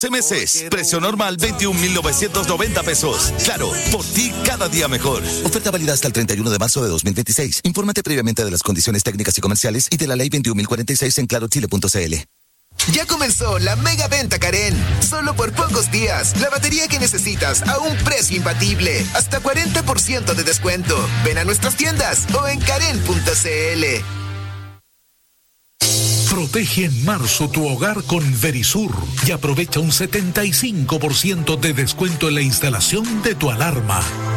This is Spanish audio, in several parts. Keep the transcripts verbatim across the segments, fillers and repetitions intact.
Meses, precio normal veintiún mil novecientos noventa pesos. Claro, por ti cada día mejor. Oferta válida hasta el treinta y uno de marzo de dos mil veintiséis. Infórmate previamente de las condiciones técnicas y comerciales y de la ley veintiún mil cuarenta y seis en claro chile punto c l. Ya comenzó la mega venta Karen. Solo por pocos días. La batería que necesitas a un precio imbatible. Hasta cuarenta por ciento de descuento. Ven a nuestras tiendas o en karen punto c l. Protege en marzo tu hogar con Verisur y aprovecha un setenta y cinco por ciento de descuento en la instalación de tu alarma.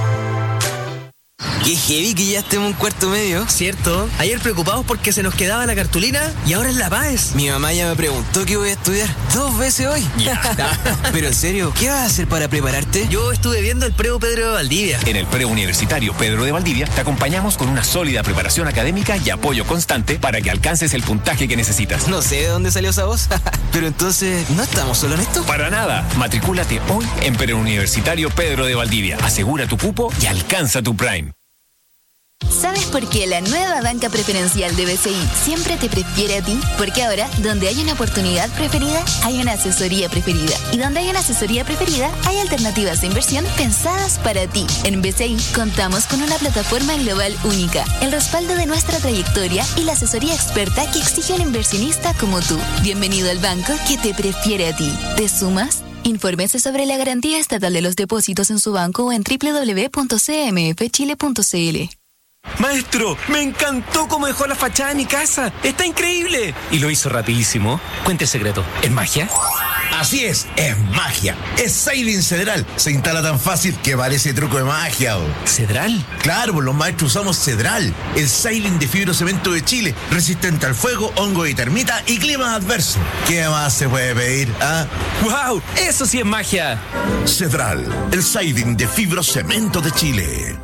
Qué heavy que ya estemos en cuarto medio. Cierto, ayer preocupados porque se nos quedaba la cartulina y ahora es la paz. Mi mamá ya me preguntó qué voy a estudiar dos veces hoy. Pero en serio, ¿qué vas a hacer para prepararte? Yo estuve viendo el Preu Pedro de Valdivia. En el Preuniversitario Pedro de Valdivia te acompañamos con una sólida preparación académica y apoyo constante para que alcances el puntaje que necesitas. No sé de dónde salió esa voz, pero entonces, ¿no estamos solo en esto? Para nada, matricúlate hoy en Preuniversitario Pedro de Valdivia. Asegura tu cupo y alcanza tu Prime. ¿Sabes por qué la nueva banca preferencial de B C I siempre te prefiere a ti? Porque ahora, donde hay una oportunidad preferida, hay una asesoría preferida. Y donde hay una asesoría preferida, hay alternativas de inversión pensadas para ti. En B C I contamos con una plataforma global única, el respaldo de nuestra trayectoria y la asesoría experta que exige un inversionista como tú. Bienvenido al banco que te prefiere a ti. ¿Te sumas? Infórmese sobre la garantía estatal de los depósitos en su banco o en doble u doble u doble u punto c m f chile punto c l. Maestro, me encantó cómo dejó la fachada de mi casa. ¡Está increíble! Y lo hizo rapidísimo. Cuente el secreto. ¿Es magia? Así es, es magia. Es Siding Cedral. Se instala tan fácil que parece truco de magia. ¿O? ¿Cedral? Claro, pues los maestros usamos Cedral, el Siding de fibrocemento de Chile, resistente al fuego, hongo y termita y clima adverso. ¿Qué más se puede pedir? ¿Ah? ¡Wow! ¡Eso sí es magia! Cedral, el Siding de fibrocemento de Chile.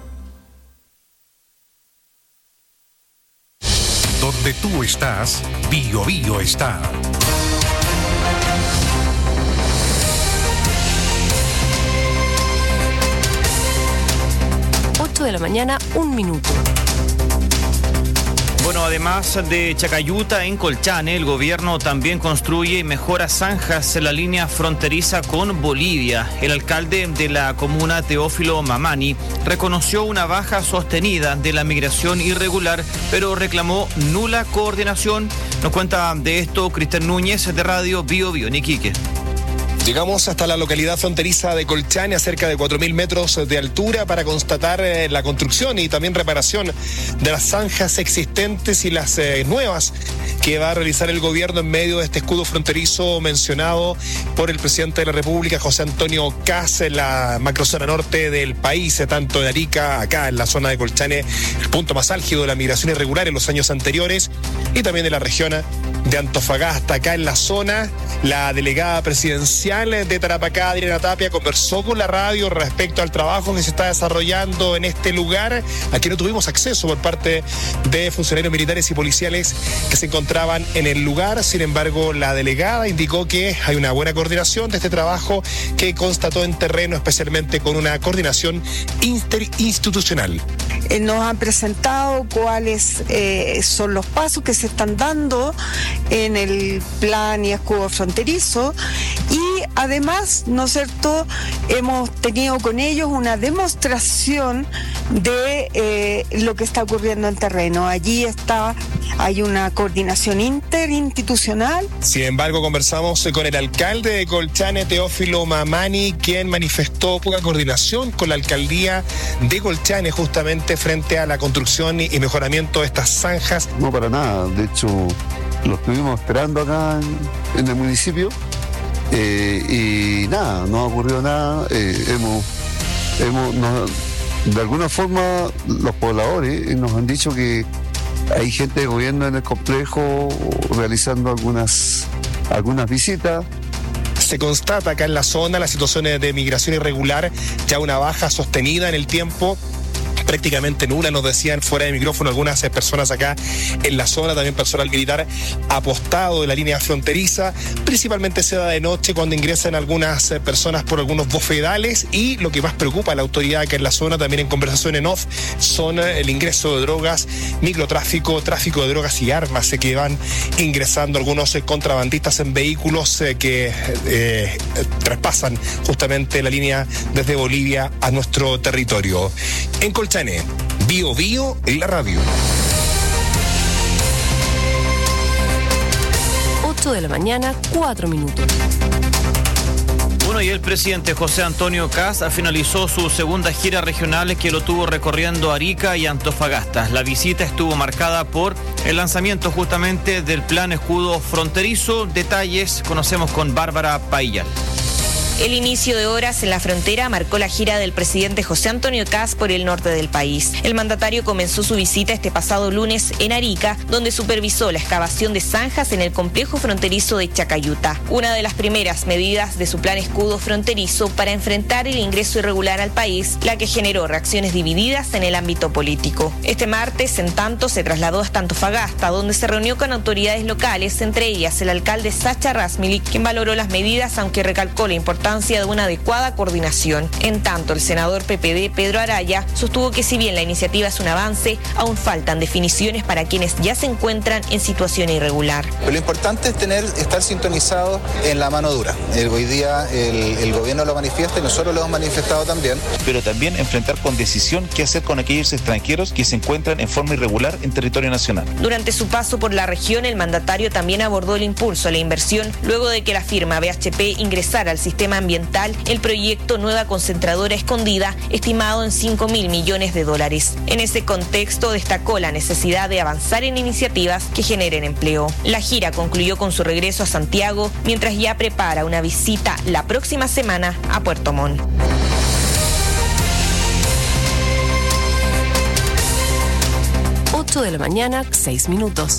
Donde tú estás, Bio Bio está. ocho de la mañana, un minuto. Bueno, además de Chacayuta, en Colchane, el gobierno también construye y mejora zanjas en la línea fronteriza con Bolivia. El alcalde de la comuna, Teófilo Mamani, reconoció una baja sostenida de la migración irregular, pero reclamó nula coordinación. Nos cuenta de esto Cristian Núñez, de Radio Bio Bio en Iquique. Llegamos hasta la localidad fronteriza de Colchane a cerca de cuatro mil metros de altura para constatar eh, la construcción y también reparación de las zanjas existentes y las eh, nuevas que va a realizar el gobierno en medio de este escudo fronterizo mencionado por el presidente de la República, José Antonio Kast, en la macrozona norte del país, tanto en Arica, acá en la zona de Colchane, el punto más álgido de la migración irregular en los años anteriores, y también de la región de Antofagasta, acá en la zona. La delegada presidencial de Tarapacá, Adriana Tapia, conversó con la radio respecto al trabajo que se está desarrollando en este lugar, a que no tuvimos acceso por parte de funcionarios militares y policiales que se encontraban en el lugar. Sin embargo, la delegada indicó que hay una buena coordinación de este trabajo que constató en terreno, especialmente con una coordinación interinstitucional. Eh, nos han presentado cuáles eh, son los pasos que se están dando en el plan y escudo fronterizo, y además, ¿no es cierto?, hemos tenido con ellos una demostración de eh, lo que está ocurriendo en terreno. Allí está, hay una coordinación interinstitucional. Sin embargo, conversamos con el alcalde de Colchane, Teófilo Mamani, quien manifestó poca coordinación con la alcaldía de Colchane justamente frente a la construcción y mejoramiento de estas zanjas. No, para nada. De hecho, lo estuvimos esperando acá en, en el municipio eh, y nada, no ha ocurrido nada. Eh, hemos, hemos nos, de alguna forma, los pobladores nos han dicho que hay gente de gobierno en el complejo realizando algunas, algunas visitas. Se constata acá en la zona la situación de migración irregular, ya una baja sostenida en el tiempo, prácticamente nula, nos decían fuera de micrófono algunas eh, personas acá en la zona, también personal militar apostado de la línea fronteriza. Principalmente se da de noche cuando ingresan algunas eh, personas por algunos bofedales, y lo que más preocupa a la autoridad acá en la zona, también en conversación en off, son eh, el ingreso de drogas, microtráfico, tráfico de drogas y armas eh, que van ingresando algunos eh, contrabandistas en vehículos eh, que eh, traspasan justamente la línea desde Bolivia a nuestro territorio. En Colchane, Bio Bio en la radio. ocho de la mañana, cuatro minutos. Bueno, y el presidente José Antonio Kast finalizó su segunda gira regional, que lo tuvo recorriendo Arica y Antofagasta. La visita estuvo marcada por el lanzamiento justamente del plan escudo fronterizo. Detalles conocemos con Bárbara Paillal. El inicio de horas en la frontera marcó la gira del presidente José Antonio Kast por el norte del país. El mandatario comenzó su visita este pasado lunes en Arica, donde supervisó la excavación de zanjas en el complejo fronterizo de Chacayuta, una de las primeras medidas de su plan escudo fronterizo para enfrentar el ingreso irregular al país, la que generó reacciones divididas en el ámbito político. Este martes, en tanto, se trasladó hasta Antofagasta, donde se reunió con autoridades locales, entre ellas el alcalde Sacha Rasmilik, quien valoró las medidas, aunque recalcó la importancia de una adecuada coordinación. En tanto, el senador P P D, Pedro Araya, sostuvo que si bien la iniciativa es un avance, aún faltan definiciones para quienes ya se encuentran en situación irregular. Pero lo importante es tener, estar sintonizados en la mano dura. El, hoy día el, el gobierno lo manifiesta y nosotros lo hemos manifestado también. Pero también enfrentar con decisión qué hacer con aquellos extranjeros que se encuentran en forma irregular en territorio nacional. Durante su paso por la región, el mandatario también abordó el impulso a la inversión luego de que la firma B H P ingresara al sistema ambiental el proyecto Nueva Concentradora Escondida, estimado en cinco mil millones de dólares. En ese contexto destacó la necesidad de avanzar en iniciativas que generen empleo. La gira concluyó con su regreso a Santiago, mientras ya prepara una visita la próxima semana a Puerto Montt. ocho de la mañana, seis minutos.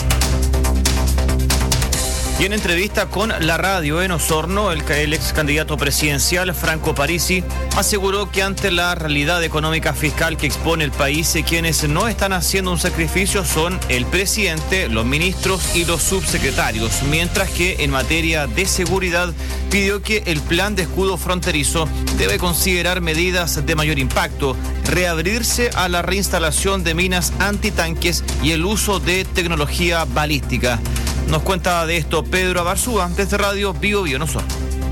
Y en entrevista con la radio en Osorno, el, el ex candidato presidencial Franco Parisi aseguró que ante la realidad económica fiscal que expone el país, quienes no están haciendo un sacrificio son el presidente, los ministros y los subsecretarios, mientras que en materia de seguridad pidió que el plan de escudo fronterizo debe considerar medidas de mayor impacto, reabrirse a la reinstalación de minas antitanques y el uso de tecnología balística. Nos cuenta de esto Pedro Abarzúa, desde Radio Bio Bio en Osorno.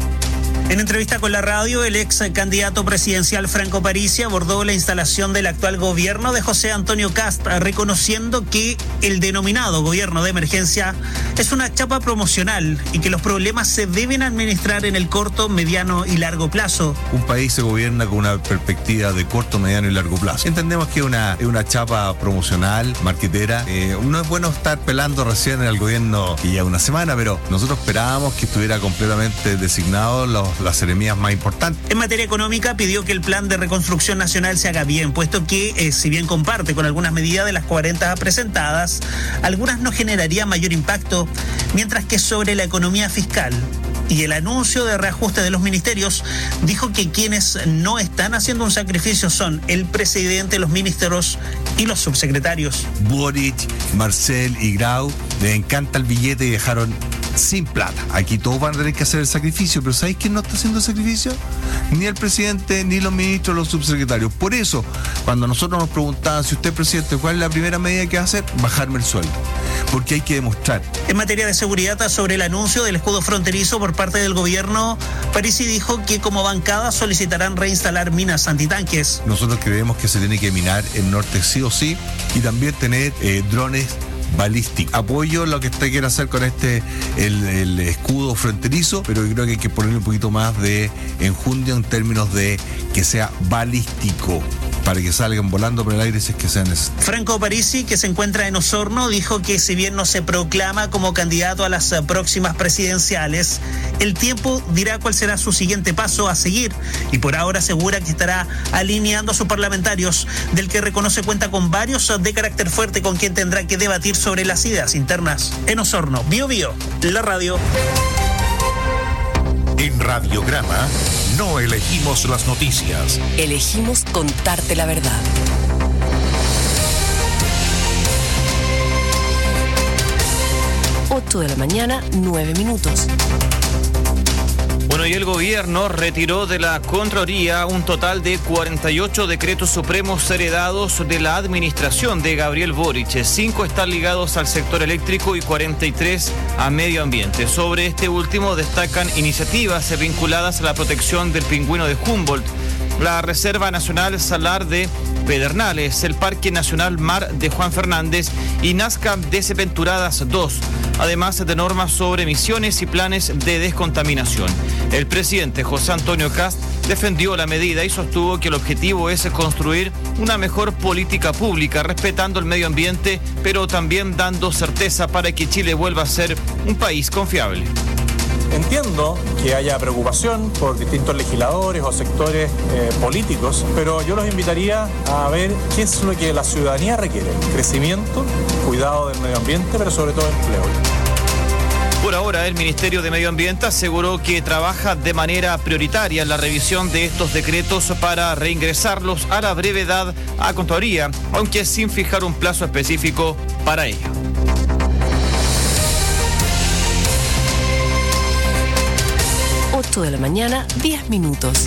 En entrevista con la radio, el ex candidato presidencial Franco Parisi abordó la instalación del actual gobierno de José Antonio Kast, reconociendo que el denominado gobierno de emergencia es una chapa promocional y que los problemas se deben administrar en el corto, mediano y largo plazo. Un país se gobierna con una perspectiva de corto, mediano y largo plazo. Entendemos que es una, es una chapa promocional, marquetera. Eh, no es bueno estar pelando recién al gobierno que ya una semana, pero nosotros esperábamos que estuviera completamente designado los las seremías más importantes. En materia económica, pidió que el plan de reconstrucción nacional se haga bien, puesto que, eh, si bien comparte con algunas medidas de las cuarenta presentadas, algunas no generarían mayor impacto, mientras que sobre la economía fiscal y el anuncio de reajuste de los ministerios, dijo que quienes no están haciendo un sacrificio son el presidente, los ministros y los subsecretarios. Boric, Marcel y Grau les encanta el billete y dejaron sin plata. Aquí todos van a tener que hacer el sacrificio, pero ¿sabéis quién no está haciendo el sacrificio? Ni el presidente, ni los ministros, los subsecretarios. Por eso, cuando nosotros nos preguntaban si usted, presidente, ¿cuál es la primera medida que va a hacer? Bajarme el sueldo. Porque hay que demostrar. En materia de seguridad, sobre el anuncio del escudo fronterizo por parte del gobierno, Parisi dijo que como bancada solicitarán reinstalar minas antitanques. Nosotros creemos que se tiene que minar el norte sí o sí, y también tener eh, drones balístico. Apoyo lo que usted quiere hacer con este el, el escudo fronterizo, pero yo creo que hay que ponerle un poquito más de enjundia en términos de que sea balístico, para que salgan volando por el aire si es que sea necesario. Franco Parisi, que se encuentra en Osorno, dijo que si bien no se proclama como candidato a las próximas presidenciales, el tiempo dirá cuál será su siguiente paso a seguir, y por ahora asegura que estará alineando a sus parlamentarios, del que reconoce cuenta con varios de carácter fuerte con quien tendrá que debatir sobre las ideas internas. En Osorno, Bio Bio, la radio. En Radiograma no elegimos las noticias. Elegimos contarte la verdad. ocho de la mañana, nueve minutos. Bueno, y el gobierno retiró de la Contraloría un total de cuarenta y ocho decretos supremos heredados de la administración de Gabriel Boric. Cinco están ligados al sector eléctrico y cuarenta y tres a medio ambiente. Sobre este último destacan iniciativas vinculadas a la protección del pingüino de Humboldt, la Reserva Nacional Salar de Pedernales, el Parque Nacional Mar de Juan Fernández y Nazca Desventuradas dos, además de normas sobre emisiones y planes de descontaminación. El presidente José Antonio Kast defendió la medida y sostuvo que el objetivo es construir una mejor política pública, respetando el medio ambiente, pero también dando certeza para que Chile vuelva a ser un país confiable. Entiendo que haya preocupación por distintos legisladores o sectores eh, políticos, pero yo los invitaría a ver qué es lo que la ciudadanía requiere: crecimiento, cuidado del medio ambiente, pero sobre todo empleo. Por ahora, el Ministerio de Medio Ambiente aseguró que trabaja de manera prioritaria en la revisión de estos decretos para reingresarlos a la brevedad a Contraloría, aunque sin fijar un plazo específico para ello. ocho de la mañana, diez minutos.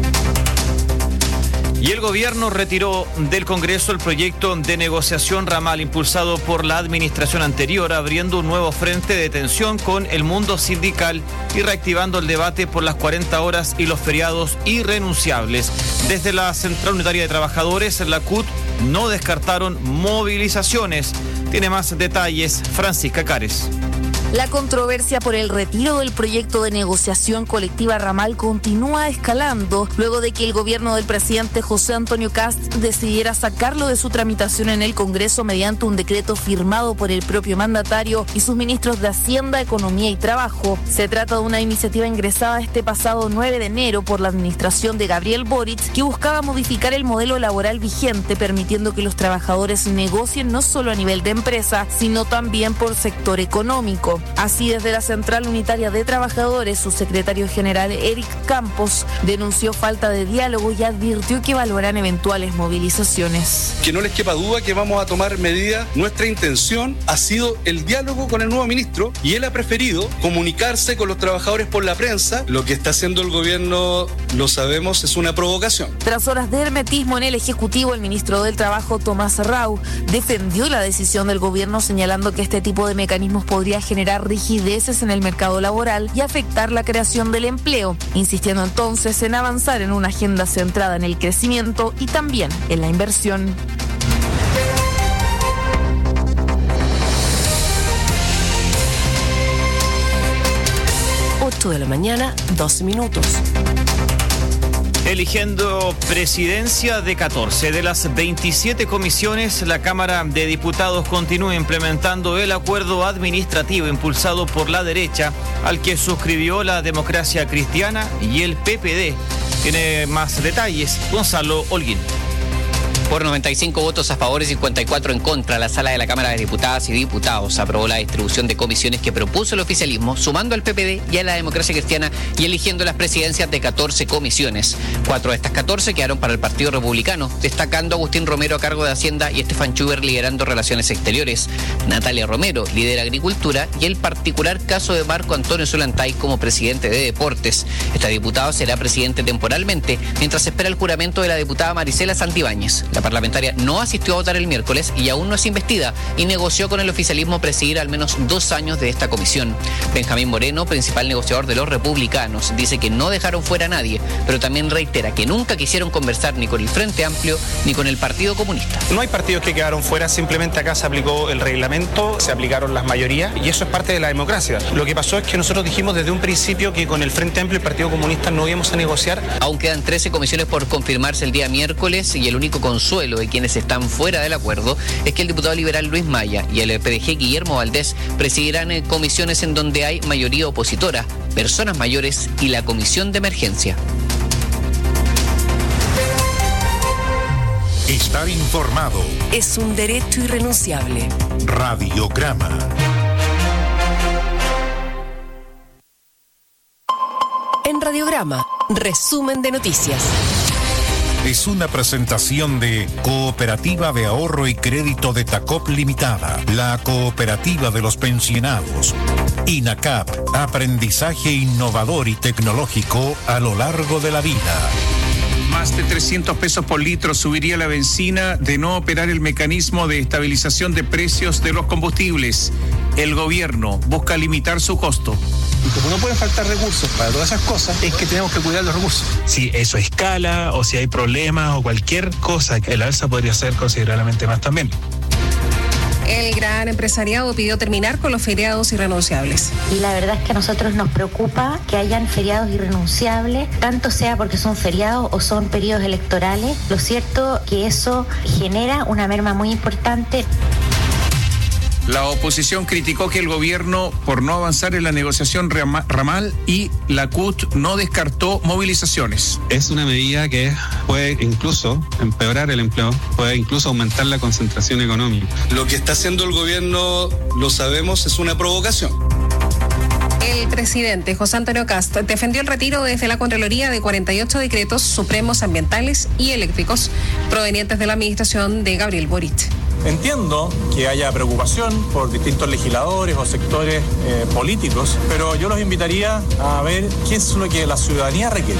Y el gobierno retiró del Congreso el proyecto de negociación ramal impulsado por la administración anterior, abriendo un nuevo frente de tensión con el mundo sindical y reactivando el debate por las cuarenta horas y los feriados irrenunciables. Desde la Central Unitaria de Trabajadores, la C U T, no descartaron movilizaciones. Tiene más detalles Francisca Cares. La controversia por el retiro del proyecto de negociación colectiva ramal continúa escalando luego de que el gobierno del presidente José Antonio Kast decidiera sacarlo de su tramitación en el Congreso mediante un decreto firmado por el propio mandatario y sus ministros de Hacienda, Economía y Trabajo. Se trata de una iniciativa ingresada este pasado nueve de enero por la administración de Gabriel Boric, que buscaba modificar el modelo laboral vigente, permitiendo que los trabajadores negocien no solo a nivel de empresa, sino también por sector económico. Así, desde la Central Unitaria de Trabajadores, su secretario general Eric Campos denunció falta de diálogo y advirtió que evaluarán eventuales movilizaciones. Que no les quepa duda que vamos a tomar medidas. Nuestra intención ha sido el diálogo con el nuevo ministro y él ha preferido comunicarse con los trabajadores por la prensa. Lo que está haciendo el gobierno, lo sabemos, es una provocación. Tras horas de hermetismo en el Ejecutivo, el ministro del Trabajo, Tomás Rau, defendió la decisión del gobierno, señalando que este tipo de mecanismos podría generar rigideces en el mercado laboral y afectar la creación del empleo, insistiendo entonces en avanzar en una agenda centrada en el crecimiento y también en la inversión. ocho de la mañana, doce minutos. Eligiendo presidencia de catorce de las veintisiete comisiones, la Cámara de Diputados continúa implementando el acuerdo administrativo impulsado por la derecha, al que suscribió la Democracia Cristiana y el P P D. Tiene más detalles Gonzalo Holguín. Por noventa y cinco votos a favor y cincuenta y cuatro en contra, la Sala de la Cámara de Diputadas y Diputados aprobó la distribución de comisiones que propuso el oficialismo, sumando al P P D y a la Democracia Cristiana y eligiendo las presidencias de catorce comisiones. Cuatro de estas catorce quedaron para el Partido Republicano, destacando a Agustín Romero a cargo de Hacienda y Estefan Schubert liderando Relaciones Exteriores. Natalia Romero lidera Agricultura y el particular caso de Marco Antonio Solantay como presidente de Deportes. Este diputado será presidente temporalmente, mientras se espera el juramento de la diputada Marisela Santibáñez. La parlamentaria no asistió a votar el miércoles y aún no es investida y negoció con el oficialismo presidir al menos dos años de esta comisión. Benjamín Moreno, principal negociador de los republicanos, dice que no dejaron fuera a nadie, pero también reitera que nunca quisieron conversar ni con el Frente Amplio ni con el Partido Comunista. No hay partidos que quedaron fuera, simplemente acá se aplicó el reglamento, se aplicaron las mayorías y eso es parte de la democracia. Lo que pasó es que nosotros dijimos desde un principio que con el Frente Amplio y el Partido Comunista no íbamos a negociar. Aún quedan trece comisiones por confirmarse el día miércoles y el único consuelo de quienes están fuera del acuerdo es que el diputado liberal Luis Maya y el P D G Guillermo Valdés presidirán comisiones en donde hay mayoría opositora, personas mayores y la comisión de emergencia. Estar informado es un derecho irrenunciable. Radiograma. En Radiograma, resumen de noticias. es una presentación de Cooperativa de Ahorro y Crédito de Tacop Limitada, la cooperativa de los pensionados. INACAP, aprendizaje innovador y tecnológico a lo largo de la vida. Más de trescientos pesos por litro subiría la benzina de no operar el mecanismo de estabilización de precios de los combustibles. El gobierno busca limitar su costo. Y como no pueden faltar recursos para todas esas cosas, es que tenemos que cuidar los recursos. Si eso escala o si hay problemas o cualquier cosa, el alza podría ser considerablemente más también. El gran empresariado pidió terminar con los feriados irrenunciables. Y la verdad es que a nosotros nos preocupa que hayan feriados irrenunciables, tanto sea porque son feriados o son periodos electorales. Lo cierto que eso genera una merma muy importante. La oposición criticó que el gobierno por no avanzar en la negociación ramal y la C U T no descartó movilizaciones. Es una medida que puede incluso empeorar el empleo, puede incluso aumentar la concentración económica. Lo que está haciendo el gobierno, lo sabemos, es una provocación. El presidente José Antonio Kast defendió el retiro desde la Contraloría de cuarenta y ocho decretos supremos ambientales y eléctricos provenientes de la administración de Gabriel Boric. Entiendo que haya preocupación por distintos legisladores o sectores eh, políticos, pero yo los invitaría a ver qué es lo que la ciudadanía requiere.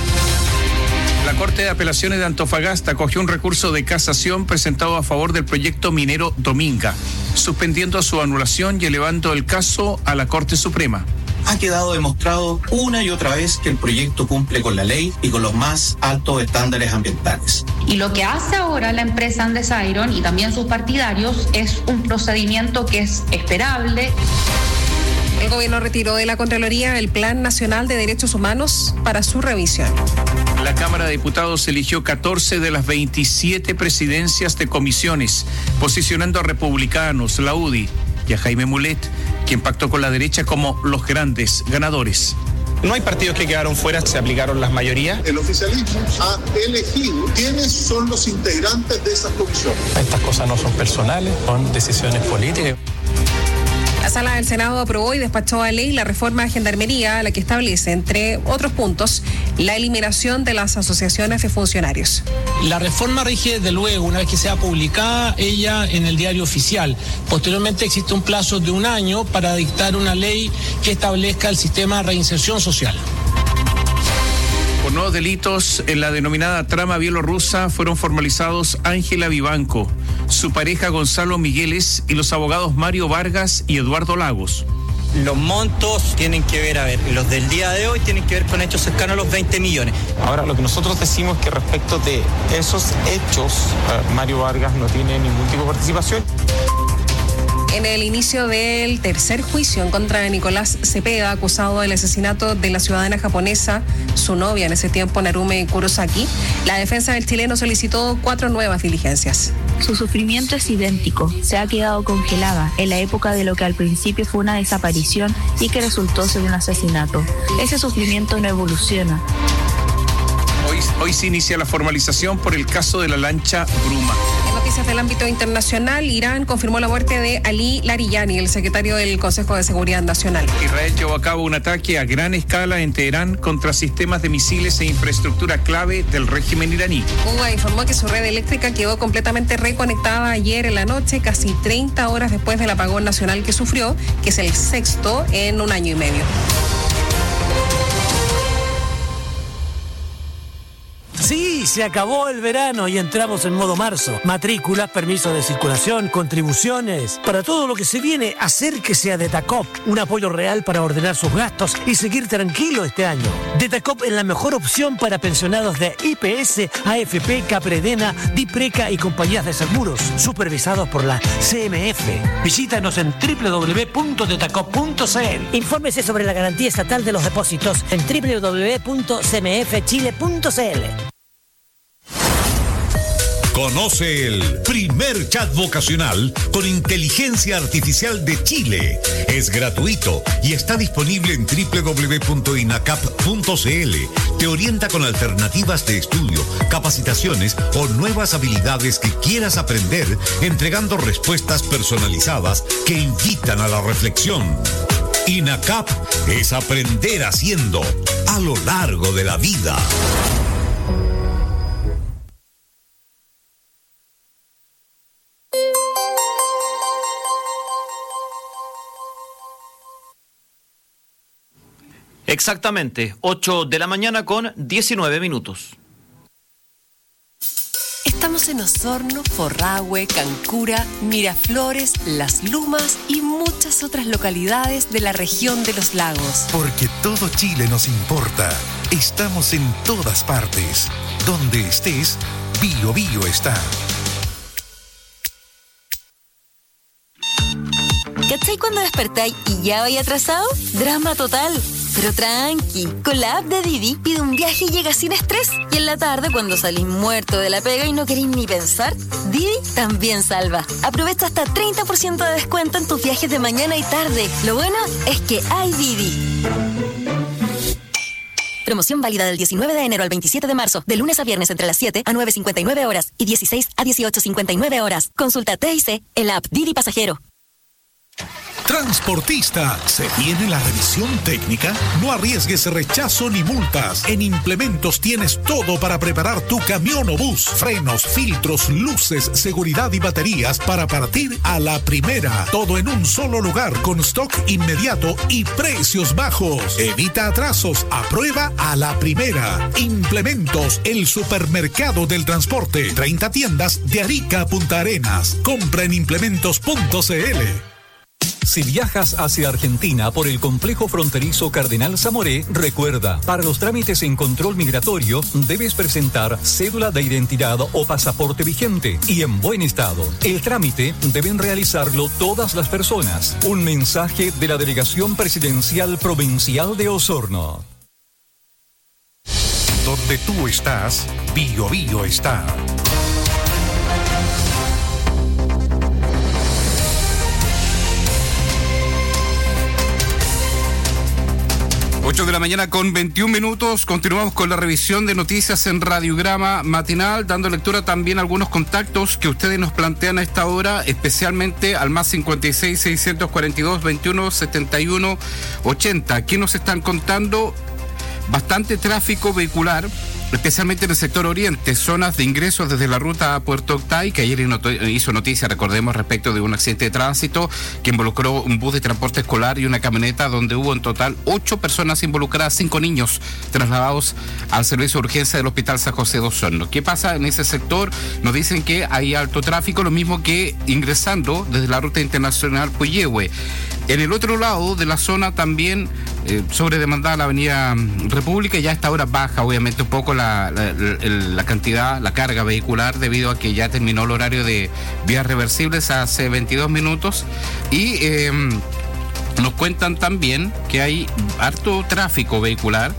La Corte de Apelaciones de Antofagasta acogió un recurso de casación presentado a favor del proyecto minero Dominga, suspendiendo su anulación y elevando el caso a la Corte Suprema. Ha quedado demostrado una y otra vez que el proyecto cumple con la ley y con los más altos estándares ambientales. Y lo que hace ahora la empresa Andes Iron y también sus partidarios es un procedimiento que es esperable. El gobierno retiró de la Contraloría el Plan Nacional de Derechos Humanos para su revisión. La Cámara de Diputados eligió catorce de las veintisiete presidencias de comisiones, posicionando a republicanos, la U D I y a Jaime Mulet, quien pactó con la derecha como los grandes ganadores. No hay partidos que quedaron fuera, se aplicaron las mayorías. El oficialismo ha elegido quiénes son los integrantes de esas comisiones. Estas cosas no son personales, son decisiones políticas. La Sala del Senado aprobó y despachó a ley la reforma de Gendarmería, la que establece, entre otros puntos, la eliminación de las asociaciones de funcionarios. La reforma rige, desde luego, una vez que sea publicada ella en el diario oficial. Posteriormente existe un plazo de un año para dictar una ley que establezca el sistema de reinserción social. Por nuevos delitos en la denominada trama bielorrusa fueron formalizados Ángela Vivanco, su pareja Gonzalo Migueles y los abogados Mario Vargas y Eduardo Lagos. Los montos tienen que ver, a ver, los del día de hoy tienen que ver con hechos cercanos a los veinte millones. Ahora, lo que nosotros decimos es que respecto de esos hechos, uh, Mario Vargas no tiene ningún tipo de participación. En el inicio del tercer juicio en contra de Nicolás Cepeda, acusado del asesinato de la ciudadana japonesa, su novia en ese tiempo, Narume Kurosaki, la defensa del chileno solicitó cuatro nuevas diligencias. Su sufrimiento es idéntico, se ha quedado congelada en la época de lo que al principio fue una desaparición y que resultó ser un asesinato. Ese sufrimiento no evoluciona. Hoy, hoy se inicia la formalización por el caso de la lancha Bruma. En noticias del ámbito internacional, Irán confirmó la muerte de Ali Larijani, el secretario del Consejo de Seguridad Nacional. Israel llevó a cabo un ataque a gran escala en Teherán contra sistemas de misiles e infraestructura clave del régimen iraní. Cuba informó que su red eléctrica quedó completamente reconectada ayer en la noche, casi treinta horas después del apagón nacional que sufrió, que es el sexto en un año y medio. Sí, se acabó el verano y entramos en modo marzo. Matrículas, permisos de circulación, contribuciones. Para todo lo que se viene, acérquese a Detacop. Un apoyo real para ordenar sus gastos y seguir tranquilo este año. Detacop es la mejor opción para pensionados de I P S, A F P, Capredena, Dipreca y compañías de seguros, supervisados por la C M F. Visítanos en doble u doble u doble u punto detacop punto c l. Infórmese sobre la garantía estatal de los depósitos en doble u doble u doble u punto c m f chile punto c l. Conoce el primer chat vocacional con inteligencia artificial de Chile. Es gratuito y está disponible en doble u doble u doble u punto inacap punto c l. Te orienta con alternativas de estudio, capacitaciones o nuevas habilidades que quieras aprender, entregando respuestas personalizadas que invitan a la reflexión. INACAP es aprender haciendo a lo largo de la vida. Exactamente, ocho de la mañana con diecinueve minutos. Estamos en Osorno, Forrahue, Cancura, Miraflores, Las Lumas y muchas otras localidades de la región de los lagos. Porque todo Chile nos importa. Estamos en todas partes. Donde estés, Bio Bio está. ¿Cachai cuando despertáis y ya vais atrasado? Drama total. Pero tranqui, con la app de Didi pide un viaje y llega sin estrés. Y en la tarde, cuando salís muerto de la pega y no queréis ni pensar, Didi también salva. Aprovecha hasta treinta por ciento de descuento en tus viajes de mañana y tarde. Lo bueno es que hay Didi. Promoción válida del diecinueve de enero al veintisiete de marzo, de lunes a viernes entre las siete a nueve cincuenta y nueve horas y dieciséis a dieciocho cincuenta y nueve horas. Consulta T I C en la app Didi Pasajero. Transportista, ¿se viene la revisión técnica? No arriesgues rechazo ni multas. En Implementos tienes todo para preparar tu camión o bus. Frenos, filtros, luces, seguridad y baterías para partir a la primera. Todo en un solo lugar con stock inmediato y precios bajos. Evita atrasos, aprueba a la primera. Implementos, el supermercado del transporte. treinta tiendas de Arica a Punta Arenas. Compra en implementos punto c l. Si viajas hacia Argentina por el complejo fronterizo Cardenal Zamoré, recuerda, para los trámites en control migratorio debes presentar cédula de identidad o pasaporte vigente y en buen estado. El trámite deben realizarlo todas las personas. Un mensaje de la Delegación Presidencial Provincial de Osorno. Donde tú estás, Bio Bio está. ocho de la mañana con veintiún minutos. Continuamos con la revisión de noticias en Radiograma Matinal, dando lectura también a algunos contactos que ustedes nos plantean a esta hora, especialmente al más cincuenta y seis, seiscientos cuarenta y dos, veintiuno, setenta y uno, ochenta. Aquí nos están contando bastante tráfico vehicular, especialmente en el sector oriente, zonas de ingresos desde la ruta a Puerto Octay, que ayer hizo noticia, recordemos, respecto de un accidente de tránsito que involucró un bus de transporte escolar y una camioneta donde hubo en total ocho personas involucradas, cinco niños trasladados al servicio de urgencia del Hospital San José de Osorno. ¿Qué pasa en ese sector? Nos dicen que hay alto tráfico, lo mismo que ingresando desde la ruta internacional Puyehue. En el otro lado de la zona también, eh, sobredemandada la avenida República, ya a esta hora baja obviamente un poco la, la, la, la cantidad, la carga vehicular, debido a que ya terminó el horario de vías reversibles hace veintidós minutos. Y eh, nos cuentan también que hay harto tráfico vehicular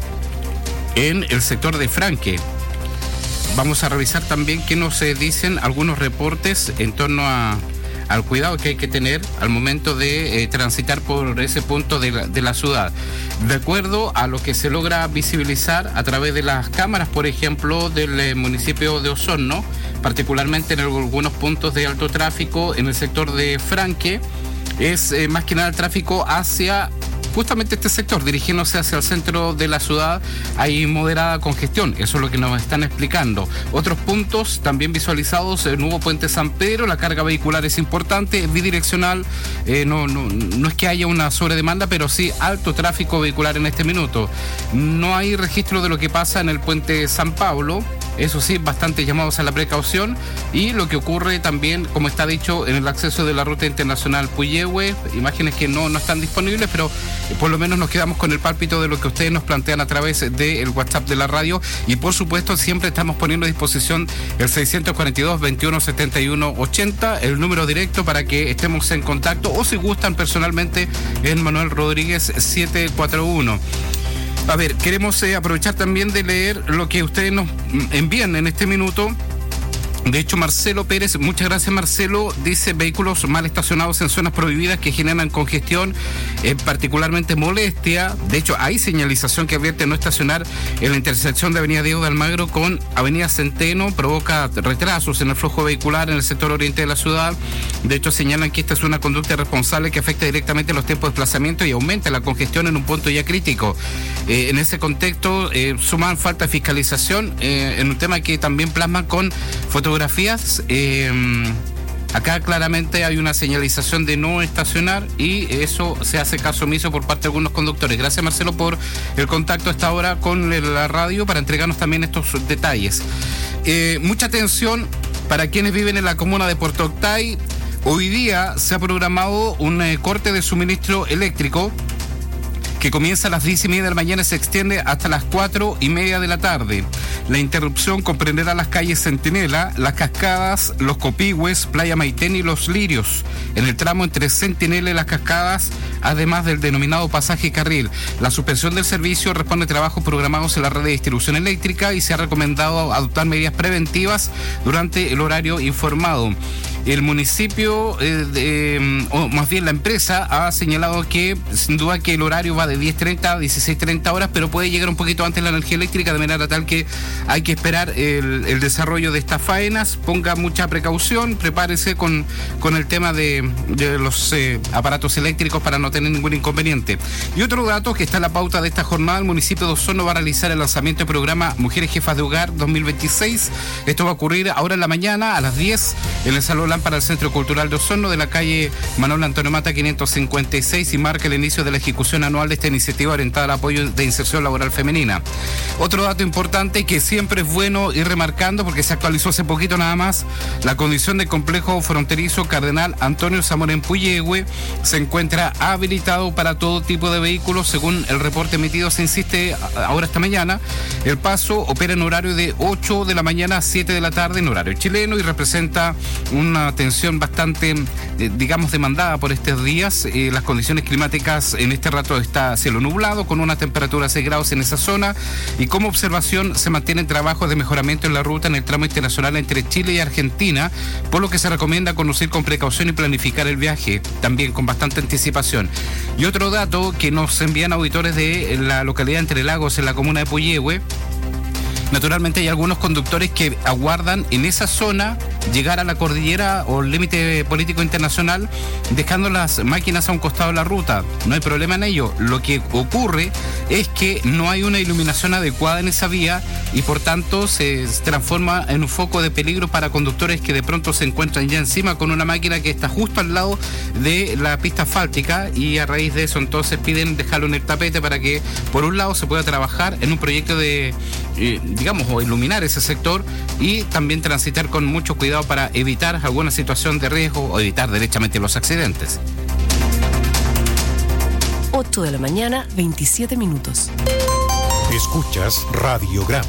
en el sector de Franque. Vamos a revisar también qué nos eh, dicen algunos reportes en torno a al cuidado que hay que tener al momento de eh, transitar por ese punto de la, de la ciudad. De acuerdo a lo que se logra visibilizar a través de las cámaras, por ejemplo, del eh, municipio de Osorno, particularmente en algunos puntos de alto tráfico en el sector de Franque, es eh, más que nada el tráfico hacia justamente este sector, dirigiéndose hacia el centro de la ciudad. Hay moderada congestión, eso es lo que nos están explicando. Otros puntos también visualizados: el nuevo puente San Pedro, la carga vehicular es importante, es bidireccional, eh, no, no, no es que haya una sobredemanda, pero sí alto tráfico vehicular en este minuto. No hay registro de lo que pasa en el puente San Pablo, eso sí, bastante llamados a la precaución. Y lo que ocurre también, como está dicho, en el acceso de la ruta internacional Puyehue, imágenes que no, no están disponibles, pero por lo menos nos quedamos con el pálpito de lo que ustedes nos plantean a través del WhatsApp de la radio. Y por supuesto siempre estamos poniendo a disposición el seiscientos cuarenta y dos, veintiuno, setenta y uno, ochenta, el número directo para que estemos en contacto, o si gustan personalmente en Manuel Rodríguez setecientos cuarenta y uno. A ver, queremos eh, aprovechar también de leer lo que ustedes nos envían en este minuto. De hecho, Marcelo Pérez, muchas gracias Marcelo, dice: vehículos mal estacionados en zonas prohibidas que generan congestión, eh, particularmente molestia. De hecho, hay señalización que advierte no estacionar en la intersección de Avenida Diego de Almagro con Avenida Centeno, provoca retrasos en el flujo vehicular en el sector oriente de la ciudad. De hecho, señalan que esta es una conducta irresponsable que afecta directamente los tiempos de desplazamiento y aumenta la congestión en un punto ya crítico. Eh, en ese contexto, eh, suman falta de fiscalización eh, en un tema que también plasman con fotografías. Fotografías eh, Acá claramente hay una señalización de no estacionar y eso se hace caso omiso por parte de algunos conductores. Gracias, Marcelo, por el contacto a esta hora con la radio para entregarnos también estos detalles. Eh, mucha atención para quienes viven en la comuna de Puerto Octay. Hoy día se ha programado un eh, corte de suministro eléctrico que comienza a las diez y media de la mañana y se extiende hasta las cuatro y media de la tarde. La interrupción comprenderá las calles Centinela, Las Cascadas, Los Copihue, Playa Maitén y Los Lirios, en el tramo entre Centinela y Las Cascadas, además del denominado pasaje carril. La suspensión del servicio responde a trabajos programados en la red de distribución eléctrica y se ha recomendado adoptar medidas preventivas durante el horario informado. El municipio, eh, de, o más bien la empresa, ha señalado que sin duda que el horario va de diez treinta a dieciséis treinta horas, pero puede llegar un poquito antes la energía eléctrica, de manera tal que hay que esperar el, el desarrollo de estas faenas. Ponga mucha precaución, prepárese con, con el tema de, de los eh, aparatos eléctricos para no tener ningún inconveniente. Y otro dato que está en la pauta de esta jornada: el municipio de Osorno va a realizar el lanzamiento del programa Mujeres Jefas de Hogar dos mil veintiséis. Esto va a ocurrir ahora en la mañana a las diez en el Salón para el Centro Cultural de Osorno, de la calle Manuel Antonio Mata quinientos cincuenta y seis, y marca el inicio de la ejecución anual de esta iniciativa orientada al apoyo de inserción laboral femenina. Otro dato importante que siempre es bueno ir remarcando, porque se actualizó hace poquito nada más: la condición del complejo fronterizo Cardenal Antonio Zamora en Puyehue se encuentra habilitado para todo tipo de vehículos. Según el reporte emitido, se insiste ahora esta mañana, el paso opera en horario de ocho de la mañana a siete de la tarde en horario chileno y representa una atención bastante, eh, digamos, demandada por estos días. Eh, las condiciones climáticas en este rato está cielo nublado con una temperatura de seis grados en esa zona, y como observación se mantienen trabajos de mejoramiento en la ruta en el tramo internacional entre Chile y Argentina, por lo que se recomienda conducir con precaución y planificar el viaje también con bastante anticipación. Y otro dato que nos envían auditores de la localidad Entre Lagos, en la comuna de Puyehue: naturalmente hay algunos conductores que aguardan en esa zona llegar a la cordillera o el límite político internacional, dejando las máquinas a un costado de la ruta. No hay problema en ello. Lo que ocurre es que no hay una iluminación adecuada en esa vía y por tanto se transforma en un foco de peligro para conductores que de pronto se encuentran ya encima con una máquina que está justo al lado de la pista asfáltica, y a raíz de eso entonces piden dejarlo en el tapete para que por un lado se pueda trabajar en un proyecto de, eh, digamos, o iluminar ese sector, y también transitar con mucho cuidado para evitar alguna situación de riesgo o evitar derechamente los accidentes. ocho de la mañana, veintisiete minutos. Escuchas Radiograma.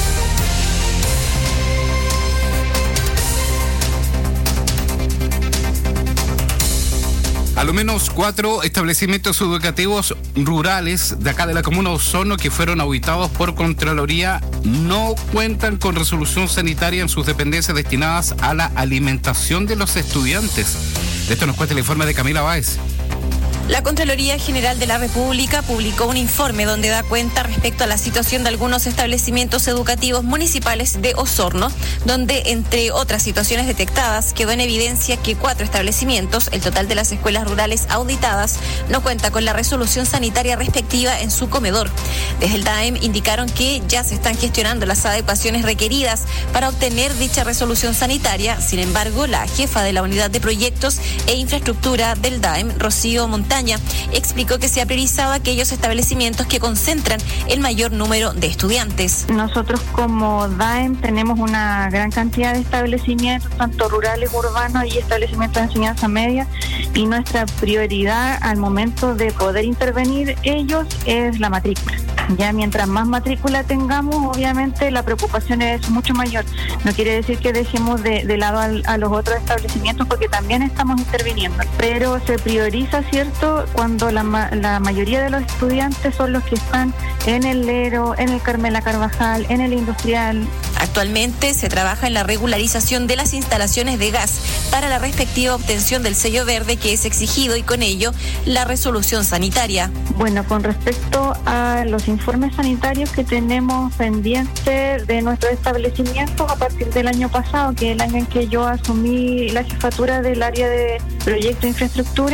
A lo menos cuatro establecimientos educativos rurales de acá de la comuna de Osorno que fueron auditados por Contraloría no cuentan con resolución sanitaria en sus dependencias destinadas a la alimentación de los estudiantes. De esto nos cuenta el informe de Camila Báez. La Contraloría General de la República publicó un informe donde da cuenta respecto a la situación de algunos establecimientos educativos municipales de Osorno, donde, entre otras situaciones detectadas, quedó en evidencia que cuatro establecimientos, el total de las escuelas rurales auditadas, no cuenta con la resolución sanitaria respectiva en su comedor. Desde el D A E M indicaron que ya se están gestionando las adecuaciones requeridas para obtener dicha resolución sanitaria. Sin embargo, la jefa de la Unidad de Proyectos e Infraestructura del D A E M, Rocío Montaña, explicó que se ha priorizado aquellos establecimientos que concentran el mayor número de estudiantes. Nosotros como D A E M tenemos una gran cantidad de establecimientos, tanto rurales, urbanos y establecimientos de enseñanza media, y nuestra prioridad al momento de poder intervenir ellos es la matrícula. Ya mientras más matrícula tengamos, obviamente la preocupación es mucho mayor. No quiere decir que dejemos de, de lado al, a los otros establecimientos, porque también estamos interviniendo, pero se prioriza, ¿cierto?, cuando la, la mayoría de los estudiantes son los que están en el Lero, en el Carmela Carvajal, en el Industrial. Actualmente se trabaja en la regularización de las instalaciones de gas para la respectiva obtención del sello verde que es exigido, y con ello la resolución sanitaria. Bueno, con respecto a los informes sanitarios que tenemos pendientes de nuestros establecimientos a partir del año pasado, que es el año en que yo asumí la jefatura del área de proyecto de infraestructura,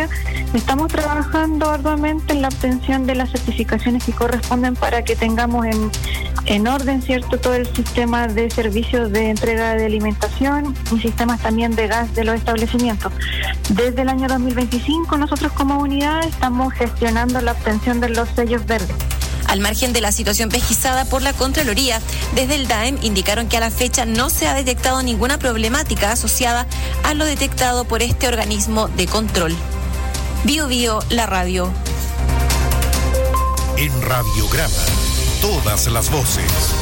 Estamos trabajando arduamente en la obtención de las certificaciones que corresponden para que tengamos en, en orden, ¿cierto?, todo el sistema de servicios de entrega de alimentación y sistemas también de gas de los establecimientos. Desde el año dos mil veinticinco nosotros como unidad estamos gestionando la obtención de los sellos verdes. Al margen de la situación pesquisada por la Contraloría, desde el D A E M indicaron que a la fecha no se ha detectado ninguna problemática asociada a lo detectado por este organismo de control. Bio Bio, la radio. En Radiograma, todas las voces.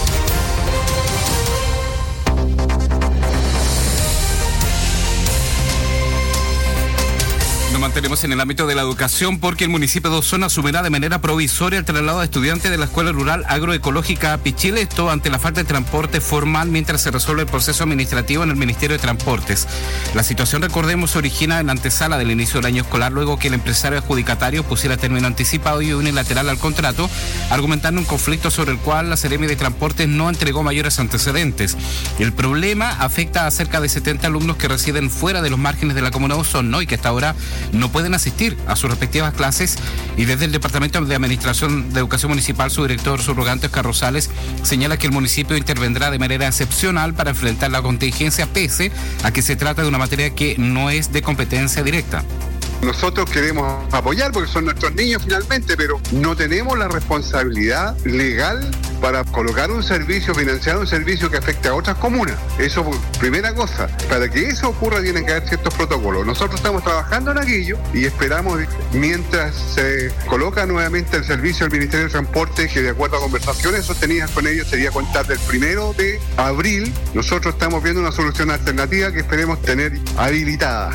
Nos mantenemos en el ámbito de la educación porque el municipio de Osorno asumirá de manera provisoria el traslado de estudiantes de la Escuela Rural Agroecológica Pichil, esto ante la falta de transporte formal mientras se resuelve el proceso administrativo en el Ministerio de Transportes. La situación, recordemos, se origina en la antesala del inicio del año escolar, luego que el empresario adjudicatario pusiera término anticipado y unilateral al contrato, argumentando un conflicto sobre el cual la Seremi de Transportes no entregó mayores antecedentes. El problema afecta a cerca de setenta alumnos que residen fuera de los márgenes de la comuna de Osorno y que hasta ahora no pueden asistir a sus respectivas clases, y desde el Departamento de Administración de Educación Municipal, su director subrogante Oscar Rosales señala que el municipio intervendrá de manera excepcional para enfrentar la contingencia, pese a que se trata de una materia que no es de competencia directa. Nosotros queremos apoyar porque son nuestros niños finalmente, pero no tenemos la responsabilidad legal para colocar un servicio, financiar un servicio que afecte a otras comunas. Eso, primera cosa. Para que eso ocurra tienen que haber ciertos protocolos. Nosotros estamos trabajando en aquello y esperamos, mientras se coloca nuevamente el servicio del Ministerio de Transporte, que de acuerdo a conversaciones sostenidas con ellos sería contar del primero de abril, nosotros estamos viendo una solución alternativa que esperemos tener habilitada.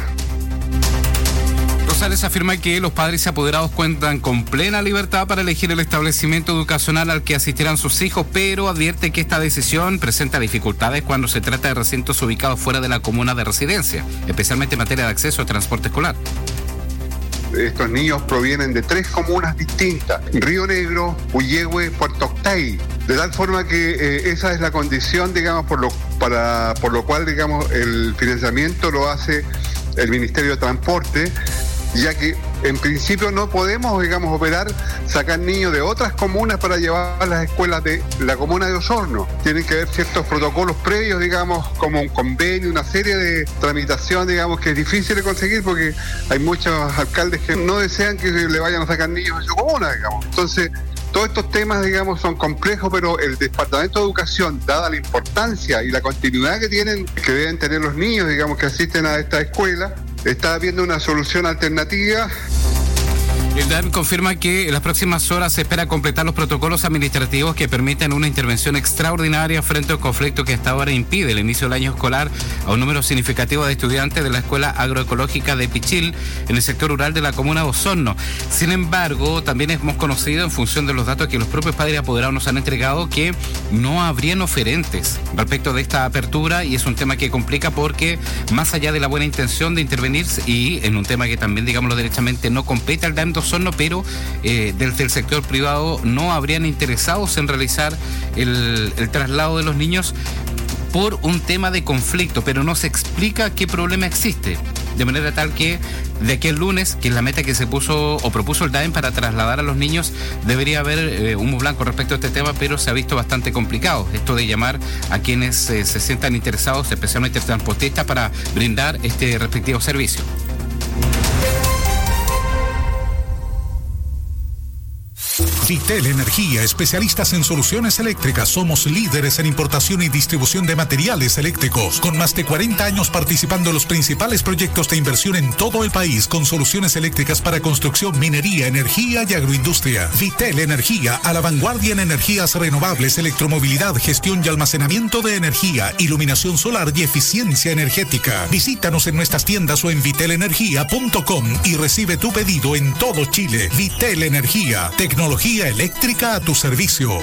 Rosales afirma que los padres y apoderados cuentan con plena libertad para elegir el establecimiento educacional al que asistirán sus hijos, pero advierte que esta decisión presenta dificultades cuando se trata de recintos ubicados fuera de la comuna de residencia, especialmente en materia de acceso a transporte escolar. Estos niños provienen de tres comunas distintas: Río Negro, Puyehue, Puerto Octay, de tal forma que eh, esa es la condición, digamos, por lo, para, por lo cual, digamos, el financiamiento lo hace el Ministerio de Transporte, ya que en principio no podemos, digamos, operar, sacar niños de otras comunas para llevar a las escuelas de la comuna de Osorno. Tienen que haber ciertos protocolos previos, digamos, como un convenio, una serie de tramitación, digamos, que es difícil de conseguir porque hay muchos alcaldes que no desean que le vayan a sacar niños de su comuna, digamos. Entonces, todos estos temas, digamos, son complejos, pero el Departamento de Educación, dada la importancia y la continuidad que tienen, que deben tener los niños, digamos, que asisten a esta escuela, está viendo una solución alternativa. El D A E M confirma que en las próximas horas se espera completar los protocolos administrativos que permitan una intervención extraordinaria frente al conflicto que hasta ahora impide el inicio del año escolar a un número significativo de estudiantes de la Escuela Agroecológica de Pichil en el sector rural de la comuna de Osorno. Sin embargo, también hemos conocido, en función de los datos que los propios padres apoderados nos han entregado, que no habrían oferentes respecto de esta apertura, y es un tema que complica porque, más allá de la buena intención de intervenir, y en un tema que también, digámoslo derechamente, no compete al D A E M Osorno, pero eh, desde el sector privado no habrían interesados en realizar el, el traslado de los niños por un tema de conflicto, pero no se explica qué problema existe. De manera tal que de aquí al lunes, que es la meta que se puso o propuso el D A E M para trasladar a los niños, debería haber eh, humo blanco respecto a este tema, pero se ha visto bastante complicado esto de llamar a quienes eh, se sientan interesados, especialmente transportistas, para brindar este respectivo servicio. Vitel Energía, especialistas en soluciones eléctricas. Somos líderes en importación y distribución de materiales eléctricos, con más de cuarenta años participando en los principales proyectos de inversión en todo el país, con soluciones eléctricas para construcción, minería, energía y agroindustria. Vitel Energía, a la vanguardia en energías renovables, electromovilidad, gestión y almacenamiento de energía, iluminación solar y eficiencia energética. Visítanos en nuestras tiendas o en vitel energía punto com y recibe tu pedido en todo Chile. Vitel Energía, tecnología eléctrica a tu servicio.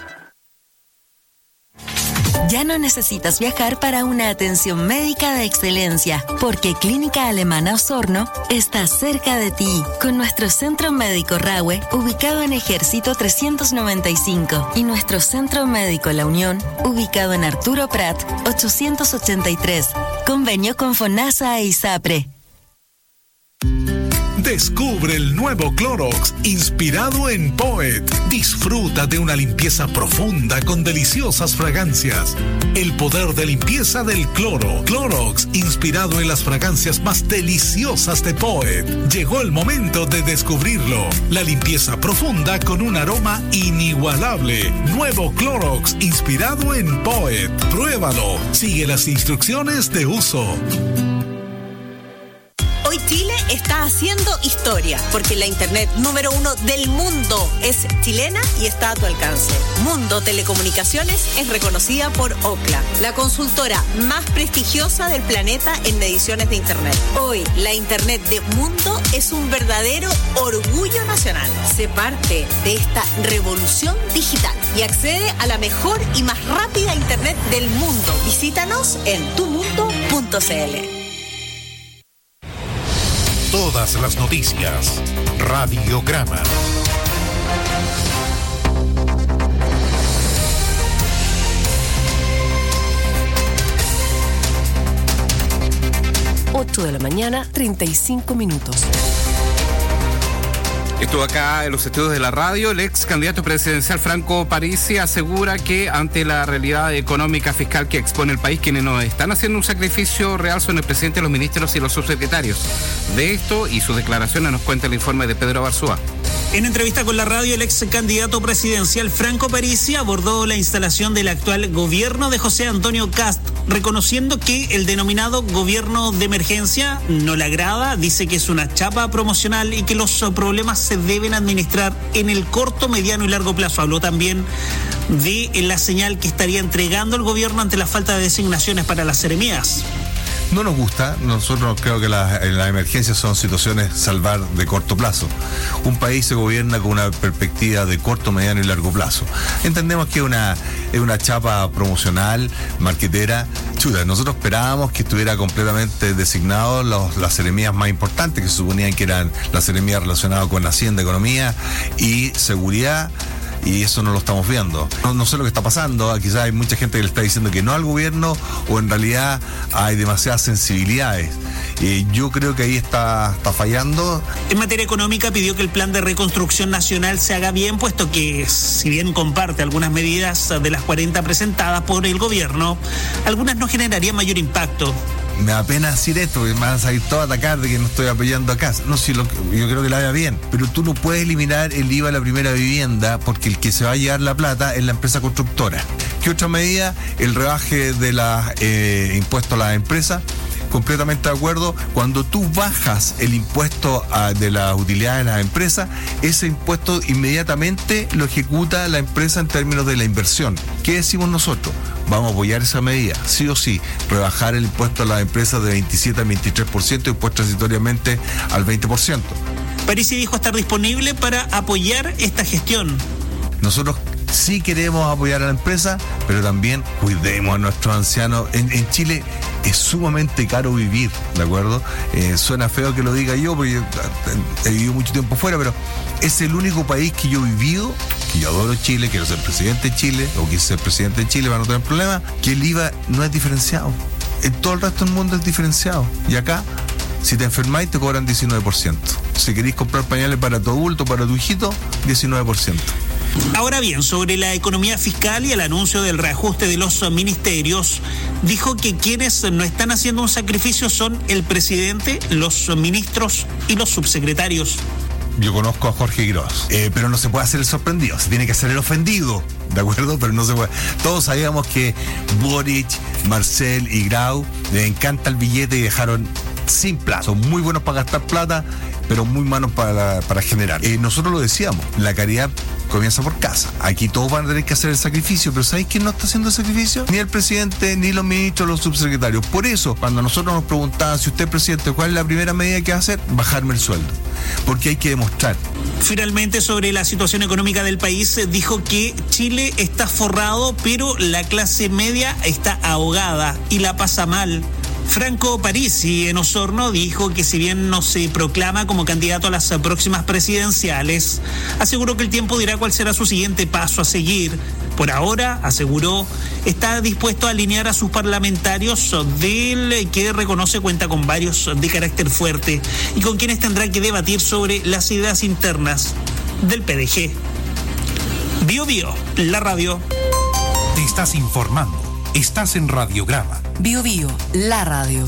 Ya no necesitas viajar para una atención médica de excelencia, porque Clínica Alemana Osorno está cerca de ti, con nuestro Centro Médico Rahue, ubicado en Ejército trescientos noventa y cinco, y nuestro Centro Médico La Unión, ubicado en Arturo Prat ochocientos ochenta y tres. Convenio con FONASA e ISAPRE. Descubre el nuevo Clorox inspirado en Poet. Disfruta de una limpieza profunda con deliciosas fragancias. El poder de limpieza del cloro. Clorox inspirado en las fragancias más deliciosas de Poet. Llegó el momento de descubrirlo. La limpieza profunda con un aroma inigualable. Nuevo Clorox inspirado en Poet. Pruébalo. Sigue las instrucciones de uso. Hoy Chile está haciendo historia, porque la internet número uno del mundo es chilena y está a tu alcance. Mundo Telecomunicaciones es reconocida por Ookla, la consultora más prestigiosa del planeta en mediciones de internet. Hoy, la internet de Mundo es un verdadero orgullo nacional. Sé parte de esta revolución digital y accede a la mejor y más rápida internet del mundo. Visítanos en tu mundo punto c l. Todas las noticias. Radiograma. ocho de la mañana, treinta y cinco minutos. Estuvo acá en los estudios de la radio. El ex candidato presidencial Franco Parisi asegura que ante la realidad económica fiscal que expone el país, quienes no están haciendo un sacrificio real son el presidente, los ministros y los subsecretarios. De esto y sus declaraciones nos cuenta el informe de Pedro Barzúa. En entrevista con la radio, el ex candidato presidencial Franco Parisi abordó la instalación del actual gobierno de José Antonio Kast, reconociendo que el denominado gobierno de emergencia no le agrada, dice que es una chapa promocional y que los problemas se deben administrar en el corto, mediano y largo plazo. Habló también de la señal que estaría entregando el gobierno ante la falta de designaciones para las seremías. No nos gusta, nosotros creo que las la emergencias son situaciones salvar de corto plazo. Un país se gobierna con una perspectiva de corto, mediano y largo plazo. Entendemos que es una, es una chapa promocional, marquetera. Chuta, nosotros esperábamos que estuviera completamente designado los, las seremías más importantes, que se suponían que eran las seremías relacionadas con Hacienda, Economía y Seguridad. Y eso no lo estamos viendo. No, no sé lo que está pasando. Quizás hay mucha gente que le está diciendo que no al gobierno, o en realidad hay demasiadas sensibilidades. Eh, yo creo que ahí está, está fallando. En materia económica pidió que el plan de reconstrucción nacional se haga bien, puesto que si bien comparte algunas medidas de las cuarenta presentadas por el gobierno, algunas no generarían mayor impacto. Me da pena decir esto, porque me van a salir todos a atacar de que no estoy apoyando acá. No, sí, lo, yo creo que la haga bien. Pero tú no puedes eliminar el I V A a la primera vivienda, porque el que se va a llevar la plata es la empresa constructora. ¿Qué otra medida? El rebaje de los eh, impuestos a las empresas. Completamente de acuerdo. Cuando tú bajas el impuesto a, de las utilidades de las empresas, ese impuesto inmediatamente lo ejecuta la empresa en términos de la inversión. ¿Qué decimos nosotros? Vamos a apoyar esa medida, sí o sí, rebajar el impuesto a las empresas de veintisiete al veintitrés por ciento y después transitoriamente al veinte por ciento. Parisi dijo estar disponible para apoyar esta gestión. Nosotros sí queremos apoyar a la empresa, pero también cuidemos a nuestros ancianos. En, en Chile es sumamente caro vivir, ¿de acuerdo? Eh, suena feo que lo diga yo, porque yo he vivido mucho tiempo fuera, pero es el único país que yo he vivido, que yo adoro Chile, quiero ser presidente de Chile, o quise ser presidente de Chile para no tener problemas, que el I V A no es diferenciado. En todo el resto del mundo es diferenciado. Y acá, si te enfermáis, te cobran diecinueve por ciento. Si queréis comprar pañales para tu adulto, para tu hijito, diecinueve por ciento. Ahora bien, sobre la economía fiscal y el anuncio del reajuste de los ministerios, dijo que quienes no están haciendo un sacrificio son el presidente, los ministros y los subsecretarios. Yo conozco a Jorge Gros, eh, pero no se puede hacer el sorprendido, se tiene que hacer el ofendido, ¿de acuerdo? Pero no se puede. Todos sabíamos que Boric, Marcel y Grau les encanta el billete y dejaron sin plata. Son muy buenos para gastar plata, pero muy malos para, para generar. Eh, nosotros lo decíamos, la caridad comienza por casa. Aquí todos van a tener que hacer el sacrificio, pero ¿sabéis quién no está haciendo el sacrificio? Ni el presidente, ni los ministros, los subsecretarios. Por eso, cuando nosotros nos preguntaban, si usted es presidente, ¿cuál es la primera medida que va a hacer? Bajarme el sueldo. Porque hay que demostrar. Finalmente, sobre la situación económica del país, dijo que Chile está forrado, pero la clase media está ahogada y la pasa mal. Franco Parisi en Osorno dijo que si bien no se proclama como candidato a las próximas presidenciales, aseguró que el tiempo dirá cuál será su siguiente paso a seguir. Por ahora, aseguró, está dispuesto a alinear a sus parlamentarios del que reconoce cuenta con varios de carácter fuerte y con quienes tendrá que debatir sobre las ideas internas del P D G. Bio Bio, la radio. Te estás informando. Estás en Radiograma. Bio Bio, la radio.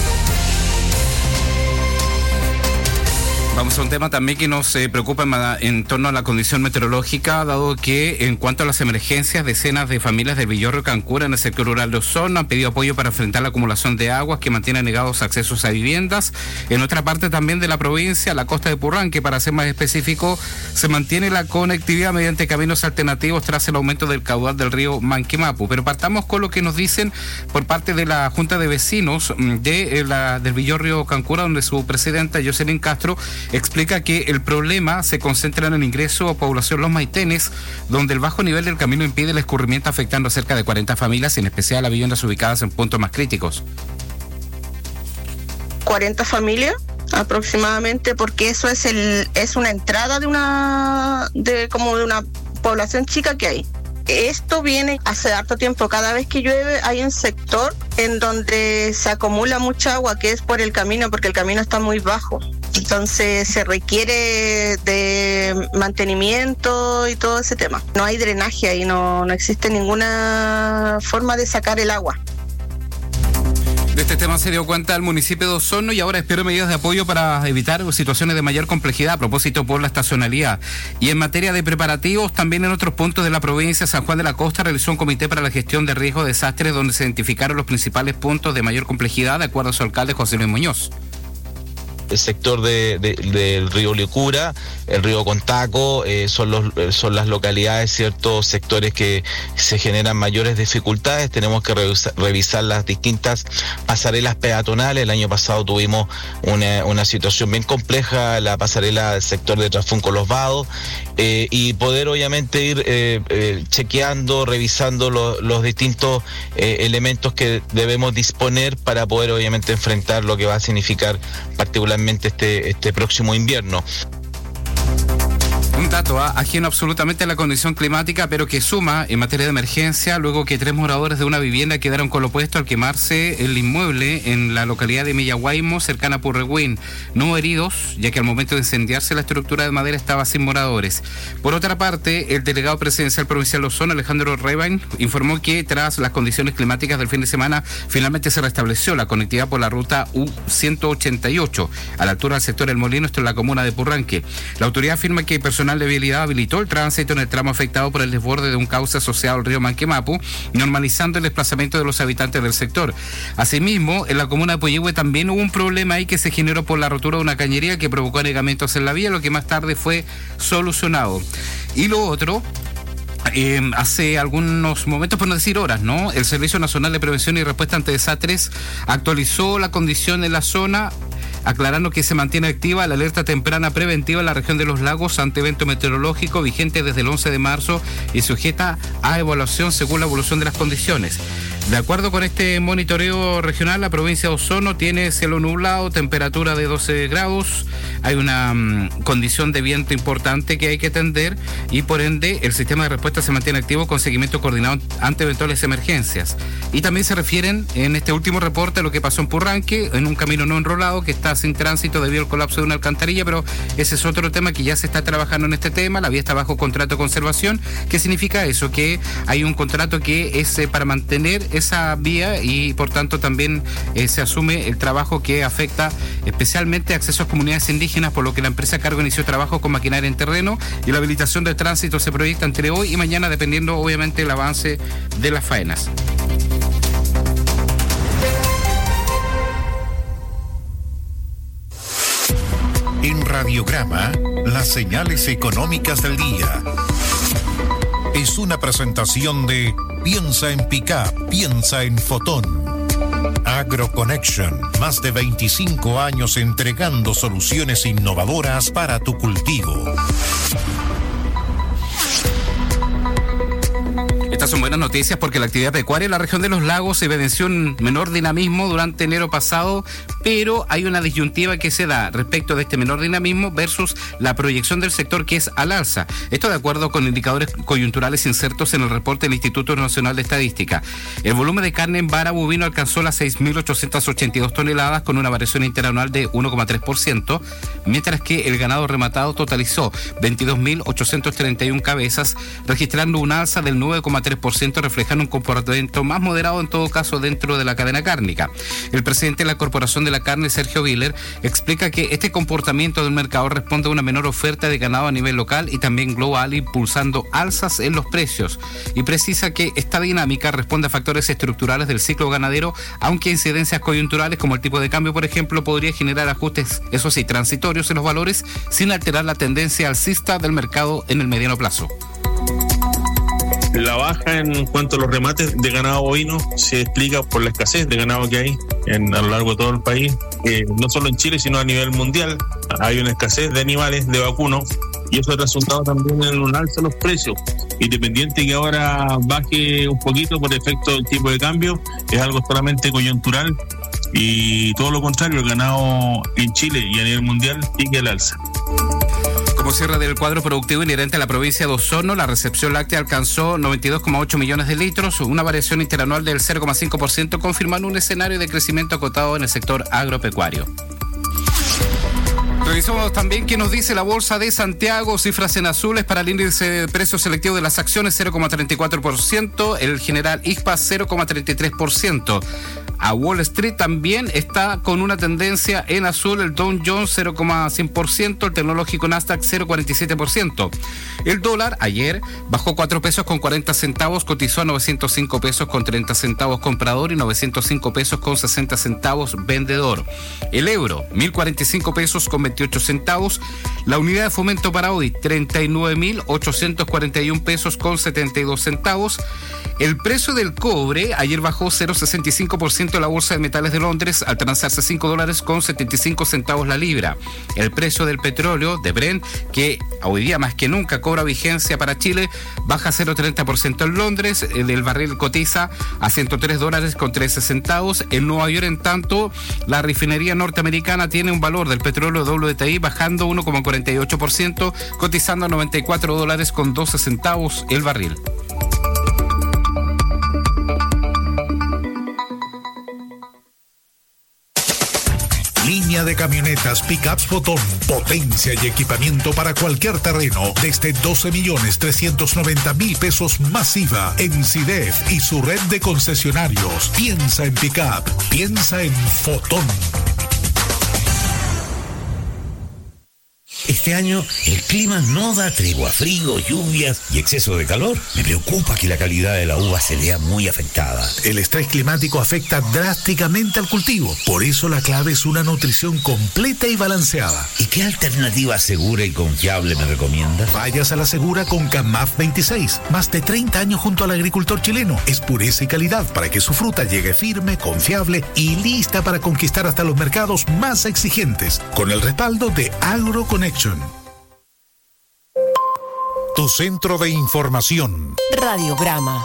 Vamos a un tema también que nos eh, preocupa en, en torno a la condición meteorológica, dado que en cuanto a las emergencias, decenas de familias del Villorrio Cancura en el sector rural de Osorno han pedido apoyo para enfrentar la acumulación de aguas que mantiene negados accesos a viviendas. En otra parte también de la provincia, la costa de Purranque, para ser más específico, se mantiene la conectividad mediante caminos alternativos tras el aumento del caudal del río Manquemapu. Pero partamos con lo que nos dicen por parte de la Junta de Vecinos de la, del Villorrio Cancura, donde su presidenta, Jocelyn Castro, explica que el problema se concentra en el ingreso a población Los Maitenes, donde el bajo nivel del camino impide el escurrimiento, afectando a cerca de cuarenta familias, en especial a viviendas ubicadas en puntos más críticos. cuarenta familias aproximadamente, porque eso es el es una entrada de una de como de una población chica que hay. Esto viene hace harto tiempo. Cada vez que llueve hay un sector en donde se acumula mucha agua, que es por el camino, porque el camino está muy bajo. Entonces se requiere de mantenimiento y todo ese tema. No hay drenaje ahí, no, no existe ninguna forma de sacar el agua. De este tema se dio cuenta el municipio de Osorno y ahora espera medidas de apoyo para evitar situaciones de mayor complejidad a propósito por la estacionalidad. Y en materia de preparativos, también en otros puntos de la provincia, San Juan de la Costa realizó un comité para la gestión de riesgo de desastres donde se identificaron los principales puntos de mayor complejidad de acuerdo a su alcalde José Luis Muñoz. El sector de, de, del río Licura, el río Contaco, eh, son, los, son las localidades, ciertos sectores que se generan mayores dificultades. Tenemos que revisar, revisar las distintas pasarelas peatonales. El año pasado tuvimos una, una situación bien compleja, la pasarela del sector de Trafunco Los Vados, eh, y poder obviamente ir eh, eh, chequeando, revisando lo, los distintos eh, elementos que debemos disponer para poder obviamente enfrentar lo que va a significar particularmente Este, este próximo invierno. Un dato ¿eh? ajeno absolutamente a la condición climática, pero que suma en materia de emergencia, luego que tres moradores de una vivienda quedaron con lo opuesto al quemarse el inmueble en la localidad de Millaguaymo, cercana a Purrehuen. No hubo heridos, ya que al momento de incendiarse la estructura de madera estaba sin moradores. Por otra parte, el delegado presidencial provincial de Osorno, Alejandro Rebain, informó que tras las condiciones climáticas del fin de semana, finalmente se restableció la conectividad por la ruta U ciento ochenta y ocho, a la altura del sector El Molino, esto en la comuna de Purranque. La autoridad afirma que personal de vialidad habilitó el tránsito en el tramo afectado por el desborde de un cauce asociado al río Manquemapu, normalizando el desplazamiento de los habitantes del sector. Asimismo, en la comuna de Puyehue también hubo un problema ahí que se generó por la rotura de una cañería que provocó anegamientos en la vía, lo que más tarde fue solucionado. Y lo otro... Eh, hace algunos momentos, por no decir horas, ¿no? El Servicio Nacional de Prevención y Respuesta ante Desastres actualizó la condición en la zona, aclarando que se mantiene activa la alerta temprana preventiva en la región de los lagos ante evento meteorológico vigente desde el once de marzo y sujeta a evaluación según la evolución de las condiciones. De acuerdo con este monitoreo regional, la provincia de Osorno tiene cielo nublado, temperatura de doce grados, hay una um, condición de viento importante que hay que atender y por ende el sistema de respuesta se mantiene activo con seguimiento coordinado ante eventuales emergencias. Y también se refieren en este último reporte a lo que pasó en Purranque, en un camino no enrolado que está sin tránsito debido al colapso de una alcantarilla, pero ese es otro tema que ya se está trabajando en este tema. La vía está bajo contrato de conservación. ¿Qué significa eso? Que hay un contrato que es eh, para mantener esa vía y por tanto también eh, se asume el trabajo que afecta especialmente acceso a comunidades indígenas, por lo que la empresa a cargo inició trabajo con maquinaria en terreno y la habilitación del tránsito se proyecta entre hoy y mañana, dependiendo obviamente el avance de las faenas. En Radiograma, las señales económicas del día. Es una presentación de Piensa en Pickup, piensa en Fotón. AgroConnection, más de veinticinco años entregando soluciones innovadoras para tu cultivo. Estas son buenas noticias porque la actividad pecuaria en la región de los lagos evidenció un menor dinamismo durante enero pasado pero hay una disyuntiva que se da respecto de este menor dinamismo versus la proyección del sector, que es al alza. Esto de acuerdo con indicadores coyunturales insertos en el reporte del Instituto Nacional de Estadística. El volumen de carne en vara bovino alcanzó las seis mil ochocientas ochenta y dos toneladas con una variación interanual de uno coma tres por ciento, mientras que el ganado rematado totalizó veintidós mil ochocientos treinta y uno cabezas, registrando un alza del nueve coma tres por ciento, reflejando un comportamiento más moderado en todo caso dentro de la cadena cárnica. El presidente de la Corporación de la Carne, Sergio Viller, explica que este comportamiento del mercado responde a una menor oferta de ganado a nivel local y también global, impulsando alzas en los precios, y precisa que esta dinámica responde a factores estructurales del ciclo ganadero, aunque incidencias coyunturales como el tipo de cambio, por ejemplo, podría generar ajustes, eso sí, transitorios en los valores sin alterar la tendencia alcista del mercado en el mediano plazo. La baja en cuanto a los remates de ganado bovino se explica por la escasez de ganado que hay en, a lo largo de todo el país, eh, no solo en Chile sino a nivel mundial. Hay una escasez de animales, de vacunos, y eso ha resultado también en un alza en los precios. Independiente que ahora baje un poquito por efecto del tipo de cambio, es algo solamente coyuntural, y todo lo contrario, el ganado en Chile y a nivel mundial sigue al alza. Como cierre del cuadro productivo inherente a la provincia de Osorno, la recepción láctea alcanzó noventa y dos coma ocho millones de litros, una variación interanual del cero coma cinco por ciento, confirmando un escenario de crecimiento acotado en el sector agropecuario. Revisamos también qué nos dice la Bolsa de Santiago, cifras en azules para el índice de precios selectivos de las acciones cero coma treinta y cuatro por ciento, el general I S P A cero coma treinta y tres por ciento. A Wall Street también está con una tendencia en azul, el Dow Jones cero coma cien por ciento, el tecnológico Nasdaq cero coma cuarenta y siete por ciento. El dólar ayer bajó cuatro pesos con cuarenta centavos, cotizó a novecientos cinco pesos con treinta centavos comprador y novecientos cinco pesos con sesenta centavos vendedor. El euro, mil cuarenta y cinco pesos con veintiocho centavos. La unidad de fomento para hoy, treinta y nueve mil ochocientos cuarenta y uno pesos con setenta y dos centavos. El precio del cobre ayer bajó cero coma sesenta y cinco por ciento en la Bolsa de Metales de Londres al transarse cinco dólares con setenta y cinco centavos la libra. El precio del petróleo de Brent, que hoy día más que nunca cobra vigencia para Chile, baja cero coma treinta por ciento en Londres. El, el barril cotiza a ciento tres dólares con trece centavos. En Nueva York, en tanto, la refinería norteamericana tiene un valor del petróleo W T I bajando uno coma cuarenta y ocho por ciento, cotizando a noventa y cuatro dólares con doce centavos el barril. Línea de camionetas Pickups Fotón, potencia y equipamiento para cualquier terreno desde doce millones trescientos noventa mil pesos masiva en CIDEF y su red de concesionarios. Piensa en Pickup, piensa en Fotón. Este año el clima no da tregua, frío, lluvias y exceso de calor. Me preocupa que la calidad de la uva se vea muy afectada. El estrés climático afecta drásticamente al cultivo. Por eso la clave es una nutrición completa y balanceada. ¿Y qué alternativa segura y confiable me recomienda? Vayas a la segura con Camaf veintiséis. Más de treinta años junto al agricultor chileno. Es pureza y calidad para que su fruta llegue firme, confiable y lista para conquistar hasta los mercados más exigentes. Con el respaldo de AgroConnection. Tu centro de información. Radiograma.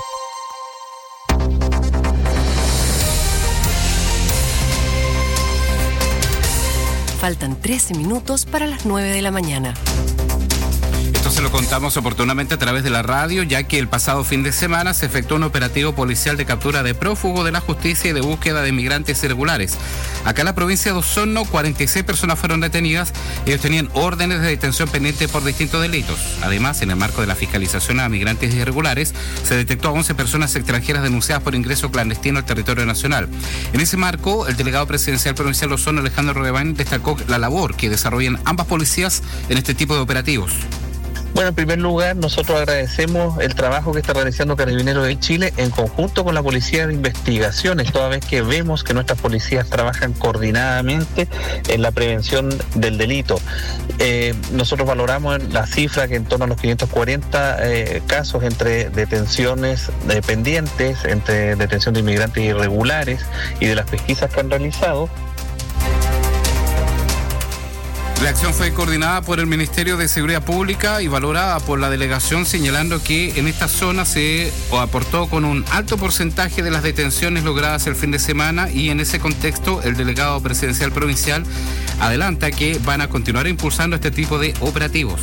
Faltan trece minutos para las nueve de la mañana. Esto se lo contamos oportunamente a través de la radio, ya que el pasado fin de semana se efectuó un operativo policial de captura de prófugos de la justicia y de búsqueda de migrantes irregulares. Acá en la provincia de Osorno, cuarenta y seis personas fueron detenidas. Ellos tenían órdenes de detención pendientes por distintos delitos. Además, en el marco de la fiscalización a migrantes irregulares, se detectó a once personas extranjeras denunciadas por ingreso clandestino al territorio nacional. En ese marco, el delegado presidencial provincial de Osorno, Alejandro Rodebán, destacó la labor que desarrollan ambas policías en este tipo de operativos. Bueno, en primer lugar, nosotros agradecemos el trabajo que está realizando Carabineros de Chile en conjunto con la Policía de Investigaciones, toda vez que vemos que nuestras policías trabajan coordinadamente en la prevención del delito. Eh, nosotros valoramos la cifra que en torno a los quinientos cuarenta eh, casos entre detenciones eh, pendientes, entre detención de inmigrantes irregulares y de las pesquisas que han realizado. La acción fue coordinada por el Ministerio de Seguridad Pública y valorada por la delegación, señalando que en esta zona se aportó con un alto porcentaje de las detenciones logradas el fin de semana, y en ese contexto el delegado presidencial provincial adelanta que van a continuar impulsando este tipo de operativos.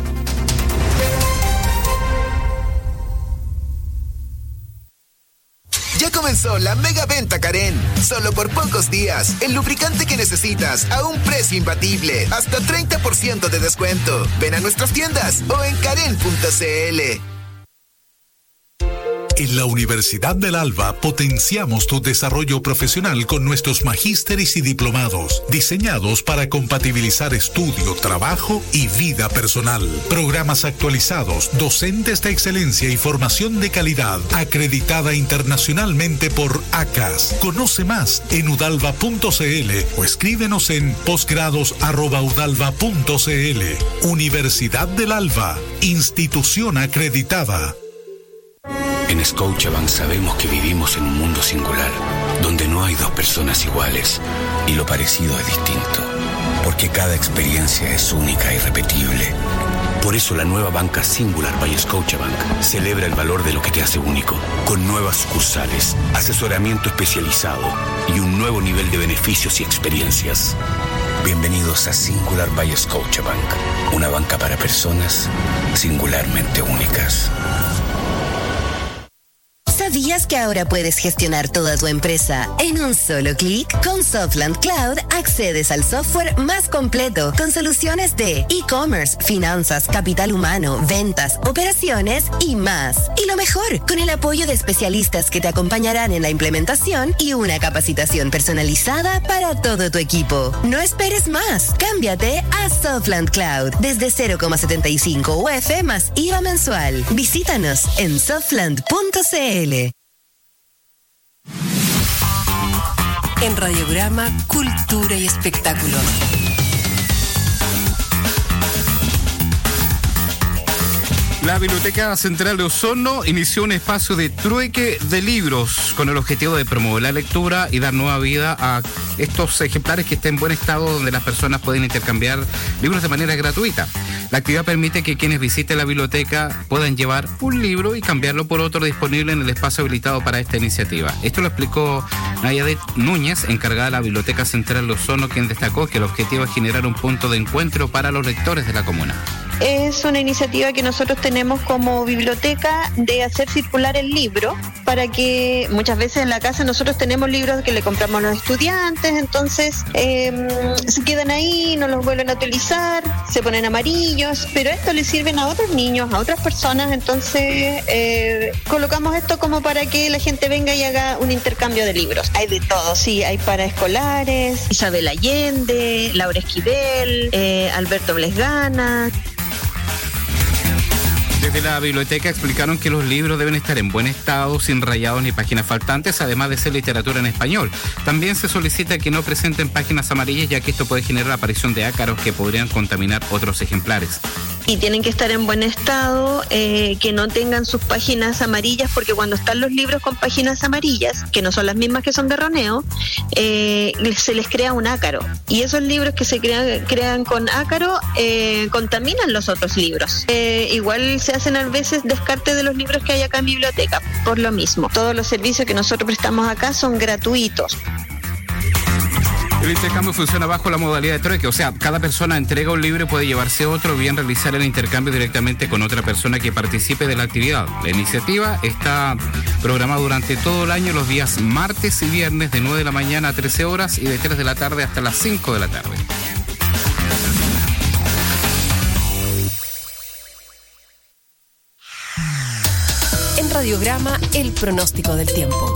Ya comenzó la mega venta Karen. Solo por pocos días, el lubricante que necesitas a un precio imbatible. Hasta treinta por ciento de descuento. Ven a nuestras tiendas o en karen punto c l. En la Universidad del Alba potenciamos tu desarrollo profesional con nuestros magísteres y diplomados, diseñados para compatibilizar estudio, trabajo y vida personal. Programas actualizados, docentes de excelencia y formación de calidad, acreditada internacionalmente por A C A S. Conoce más en udalva punto c l o escríbenos en posgrados arroba udalva punto c l. Universidad del Alba, institución acreditada. En Scotiabank sabemos que vivimos en un mundo singular, donde no hay dos personas iguales y lo parecido es distinto, porque cada experiencia es única e irrepetible. Por eso la nueva banca Singular by Scotiabank celebra el valor de lo que te hace único, con nuevas sucursales, asesoramiento especializado y un nuevo nivel de beneficios y experiencias. Bienvenidos a Singular by Scotiabank, una banca para personas singularmente únicas. ¿Sabías que ahora puedes gestionar toda tu empresa en un solo clic? Con Softland Cloud accedes al software más completo con soluciones de e-commerce, finanzas, capital humano, ventas, operaciones y más. Y lo mejor, con el apoyo de especialistas que te acompañarán en la implementación y una capacitación personalizada para todo tu equipo. No esperes más. Cámbiate a Softland Cloud desde cero coma setenta y cinco U F más I V A mensual. Visítanos en softland punto c l. En Radiograma, Cultura y Espectáculo. La Biblioteca Central de Osorno inició un espacio de trueque de libros con el objetivo de promover la lectura y dar nueva vida a estos ejemplares que estén en buen estado, donde las personas pueden intercambiar libros de manera gratuita. La actividad permite que quienes visiten la biblioteca puedan llevar un libro y cambiarlo por otro disponible en el espacio habilitado para esta iniciativa. Esto lo explicó Nayadet Núñez, encargada de la Biblioteca Central de Osorno, quien destacó que el objetivo es generar un punto de encuentro para los lectores de la comuna. Es una iniciativa que nosotros tenemos como biblioteca de hacer circular el libro, para que muchas veces en la casa nosotros tenemos libros que le compramos a los estudiantes, entonces eh, se quedan ahí, no los vuelven a utilizar, se ponen amarillos, pero esto le sirven a otros niños, a otras personas, entonces eh, colocamos esto como para que la gente venga y haga un intercambio de libros. Hay de todo, sí, hay para escolares, Isabel Allende, Laura Esquivel, eh, Alberto Blesgana. Desde la biblioteca explicaron que los libros deben estar en buen estado, sin rayados ni páginas faltantes, además de ser literatura en español. También se solicita que no presenten páginas amarillas, ya que esto puede generar la aparición de ácaros que podrían contaminar otros ejemplares. Y tienen que estar en buen estado, eh, que no tengan sus páginas amarillas, porque cuando están los libros con páginas amarillas, que no son las mismas que son de roneo, eh, se les crea un ácaro. Y esos libros que se crean, crean con ácaro eh, contaminan los otros libros. Eh, igual se hacen a veces descarte de los libros que hay acá en biblioteca, por lo mismo. Todos los servicios que nosotros prestamos acá son gratuitos. El intercambio funciona bajo la modalidad de trueque, o sea, cada persona entrega un libro y puede llevarse otro, o bien realizar el intercambio directamente con otra persona que participe de la actividad. La iniciativa está programada durante todo el año, los días martes y viernes, de nueve de la mañana a trece horas y de tres de la tarde hasta las cinco de la tarde. En Radiograma, el pronóstico del tiempo.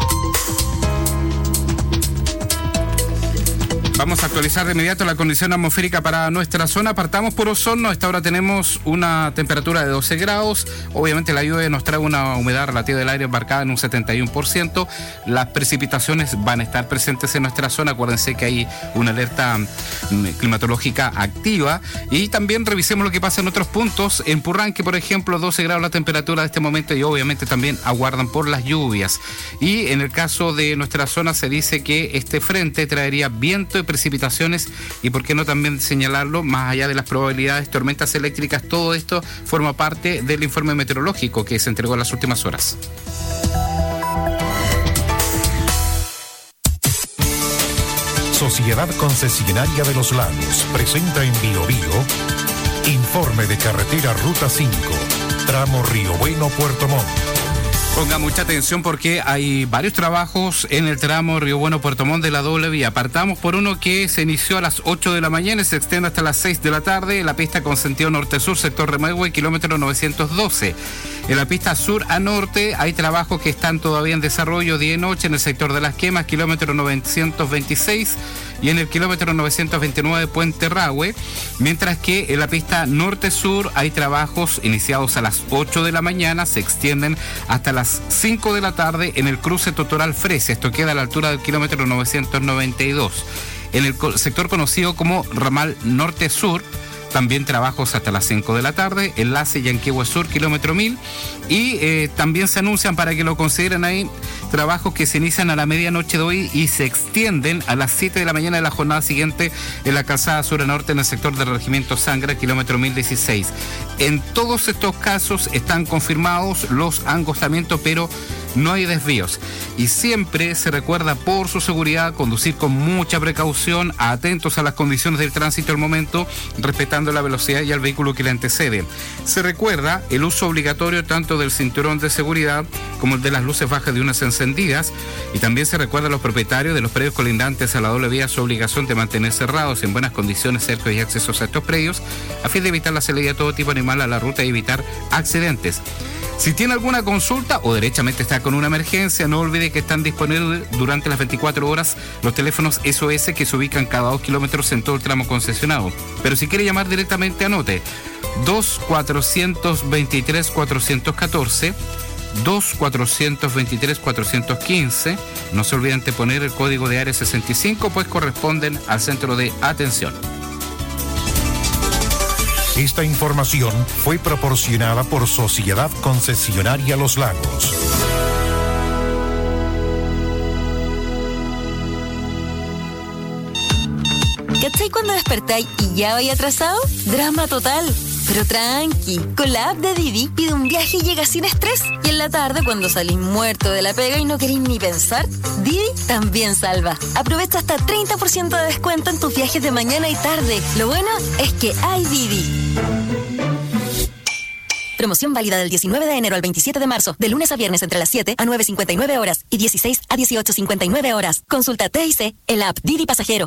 Vamos a actualizar de inmediato la condición atmosférica para nuestra zona. Partamos por Osorno. A esta hora tenemos una temperatura de doce grados. Obviamente la lluvia nos trae una humedad relativa del aire embarcada en un setenta y uno por ciento. Las precipitaciones van a estar presentes en nuestra zona. Acuérdense que hay una alerta climatológica activa. Y también revisemos lo que pasa en otros puntos. En Purranque, por ejemplo, doce grados la temperatura de este momento, y obviamente también aguardan por las lluvias. Y en el caso de nuestra zona se dice que este frente traería viento y de precipitaciones y, por qué no también señalarlo, más allá de las probabilidades, tormentas eléctricas. Todo esto forma parte del informe meteorológico que se entregó en las últimas horas. Sociedad Concesionaria de los Lagos presenta en Bio Bio informe de carretera Ruta cinco, tramo Río Bueno, Puerto Montt. Ponga mucha atención porque hay varios trabajos en el tramo Río Bueno Puerto Montt de la doble vía. Partamos por uno que se inició a las ocho de la mañana y se extiende hasta las seis de la tarde en la pista con sentido norte-sur, sector Remehue, kilómetro novecientos doce. En la pista sur a norte hay trabajos que están todavía en desarrollo día y noche en el sector de Las Quemas, kilómetro novecientos veintiséis, y en el kilómetro novecientos veintinueve Puente Rahue, mientras que en la pista norte-sur hay trabajos iniciados a las ocho de la mañana, se extienden hasta las cinco de la tarde en el cruce Totoral Fresia. Esto queda a la altura del kilómetro novecientos noventa y dos. En el sector conocido como ramal norte-sur, también trabajos hasta las cinco de la tarde, enlace Yanquihue Sur, kilómetro mil, y eh, también se anuncian, para que lo consideren ahí, trabajos que se inician a la medianoche de hoy y se extienden a las siete de la mañana de la jornada siguiente en la calzada sur a norte en el sector del Regimiento Sangra, kilómetro mil dieciséis. En todos estos casos están confirmados los angostamientos, pero no hay desvíos. Y siempre se recuerda, por su seguridad, conducir con mucha precaución, atentos a las condiciones del tránsito al momento, respetando la velocidad y al vehículo que le antecede. Se recuerda el uso obligatorio tanto del cinturón de seguridad como el de las luces bajas de unas encendidas, y también se recuerda a los propietarios de los predios colindantes a la doble vía su obligación de mantener cerrados en buenas condiciones cercos y accesos a estos predios, a fin de evitar la salida de todo tipo de animal a la ruta y evitar accidentes. Si tiene alguna consulta o derechamente está con una emergencia, no olvide que están disponibles durante las veinticuatro horas los teléfonos S O S que se ubican cada dos kilómetros en todo el tramo concesionado. Pero si quiere llamar directamente, anote dos cuatrocientos veintitrés cuatrocientos catorce, dos cuatrocientos veintitrés cuatrocientos quince. No se olviden de poner el código de área sesenta y cinco, pues corresponden al centro de atención. Esta información fue proporcionada por Sociedad Concesionaria Los Lagos. ¿Cachai cuando despertáis y ya vais atrasado? Drama total. Pero tranqui, con la app de Didi pide un viaje y llega sin estrés. Y en la tarde, cuando salís muerto de la pega y no queréis ni pensar, Didi también salva. Aprovecha hasta treinta por ciento de descuento en tus viajes de mañana y tarde. Lo bueno es que hay Didi. Promoción válida del diecinueve de enero al veintisiete de marzo, de lunes a viernes entre las siete a nueve cincuenta y nueve horas y dieciséis a dieciocho cincuenta y nueve horas. Consulta T I C en la app Didi Pasajero.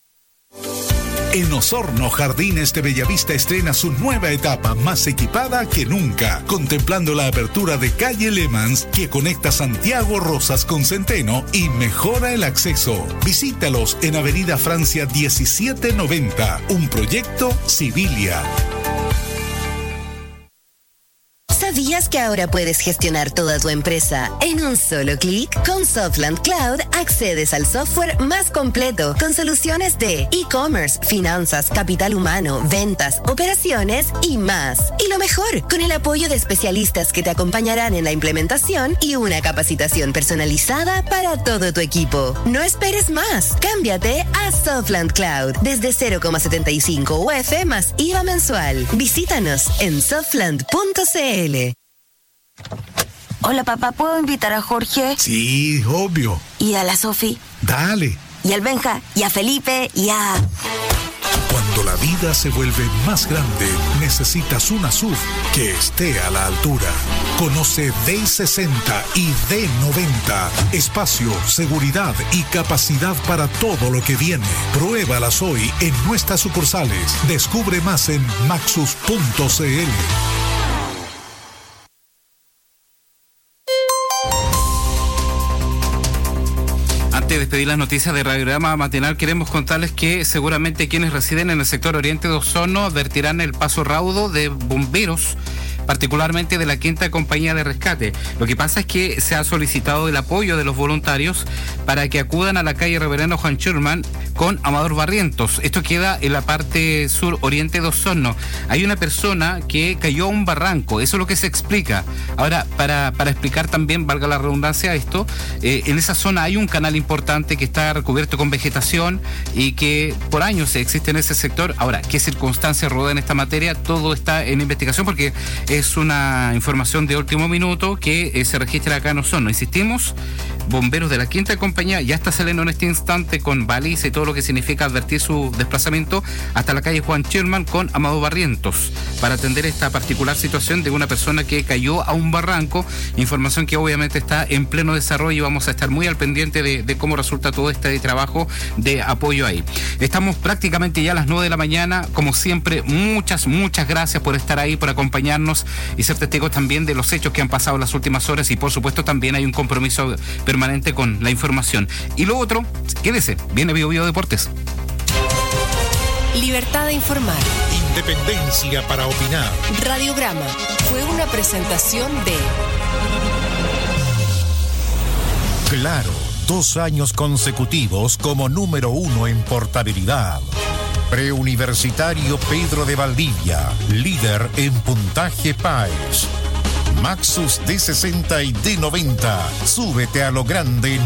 En Osorno Jardines de Bellavista estrena su nueva etapa, más equipada que nunca, contemplando la apertura de calle Lemans que conecta Santiago Rosas con Centeno y mejora el acceso. Visítalos en Avenida Francia diecisiete noventa, un proyecto Civilia. ¿Sabías que ahora puedes gestionar toda tu empresa en un solo clic? Con Softland Cloud accedes al software más completo con soluciones de e-commerce, finanzas, capital humano, ventas, operaciones y más. Y lo mejor, con el apoyo de especialistas que te acompañarán en la implementación y una capacitación personalizada para todo tu equipo. No esperes más. Cámbiate a Softland Cloud desde cero coma setenta y cinco U F más I V A mensual. Visítanos en softland punto c l. Hola, papá, ¿puedo invitar a Jorge? Sí, obvio. ¿Y a la Sofi? Dale. ¿Y al Benja? ¿Y a Felipe? ¿Y a...? Cuando la vida se vuelve más grande, necesitas una S U V que esté a la altura. Conoce D sesenta y D noventa. Espacio, seguridad y capacidad para todo lo que viene. Pruébalas hoy en nuestras sucursales. Descubre más en maxus punto c l. Antes de despedir las noticias de Radiograma Matinal, queremos contarles que seguramente quienes residen en el sector oriente de Osorno advertirán el paso raudo de bomberos particularmente de la quinta compañía de rescate. Lo que pasa es que se ha solicitado el apoyo de los voluntarios para que acudan a la calle Reverendo Juan Schurman con Amador Barrientos. Esto queda en la parte sur oriente de Osorno. Hay una persona que cayó a un barranco, eso es lo que se explica. Ahora, para, para explicar también, valga la redundancia esto, eh, en esa zona hay un canal importante que está recubierto con vegetación y que por años existe en ese sector. Ahora, ¿qué circunstancias rodean esta materia? Todo está en investigación porque es una información de último minuto que eh, se registra acá en Osorno. Insistimos, bomberos de la quinta compañía ya está saliendo en este instante con baliza y todo lo que significa advertir su desplazamiento hasta la calle Juan Schurman con Amado Barrientos para atender esta particular situación de una persona que cayó a un barranco, información que obviamente está en pleno desarrollo y vamos a estar muy al pendiente de, de cómo resulta todo este trabajo de apoyo ahí. Estamos prácticamente ya a las nueve de la mañana, como siempre, muchas, muchas gracias por estar ahí, por acompañarnos y ser testigos también de los hechos que han pasado en las últimas horas y por supuesto también hay un compromiso permanente con la información. Y lo otro, quédese, viene Bio Bio Deportes. Libertad de informar. Independencia para opinar. Radiograma fue una presentación de Claro, dos años consecutivos como número uno en portabilidad. Preuniversitario Pedro de Valdivia, líder en puntaje P A E S. Maxus D sesenta y D noventa, súbete a lo grande.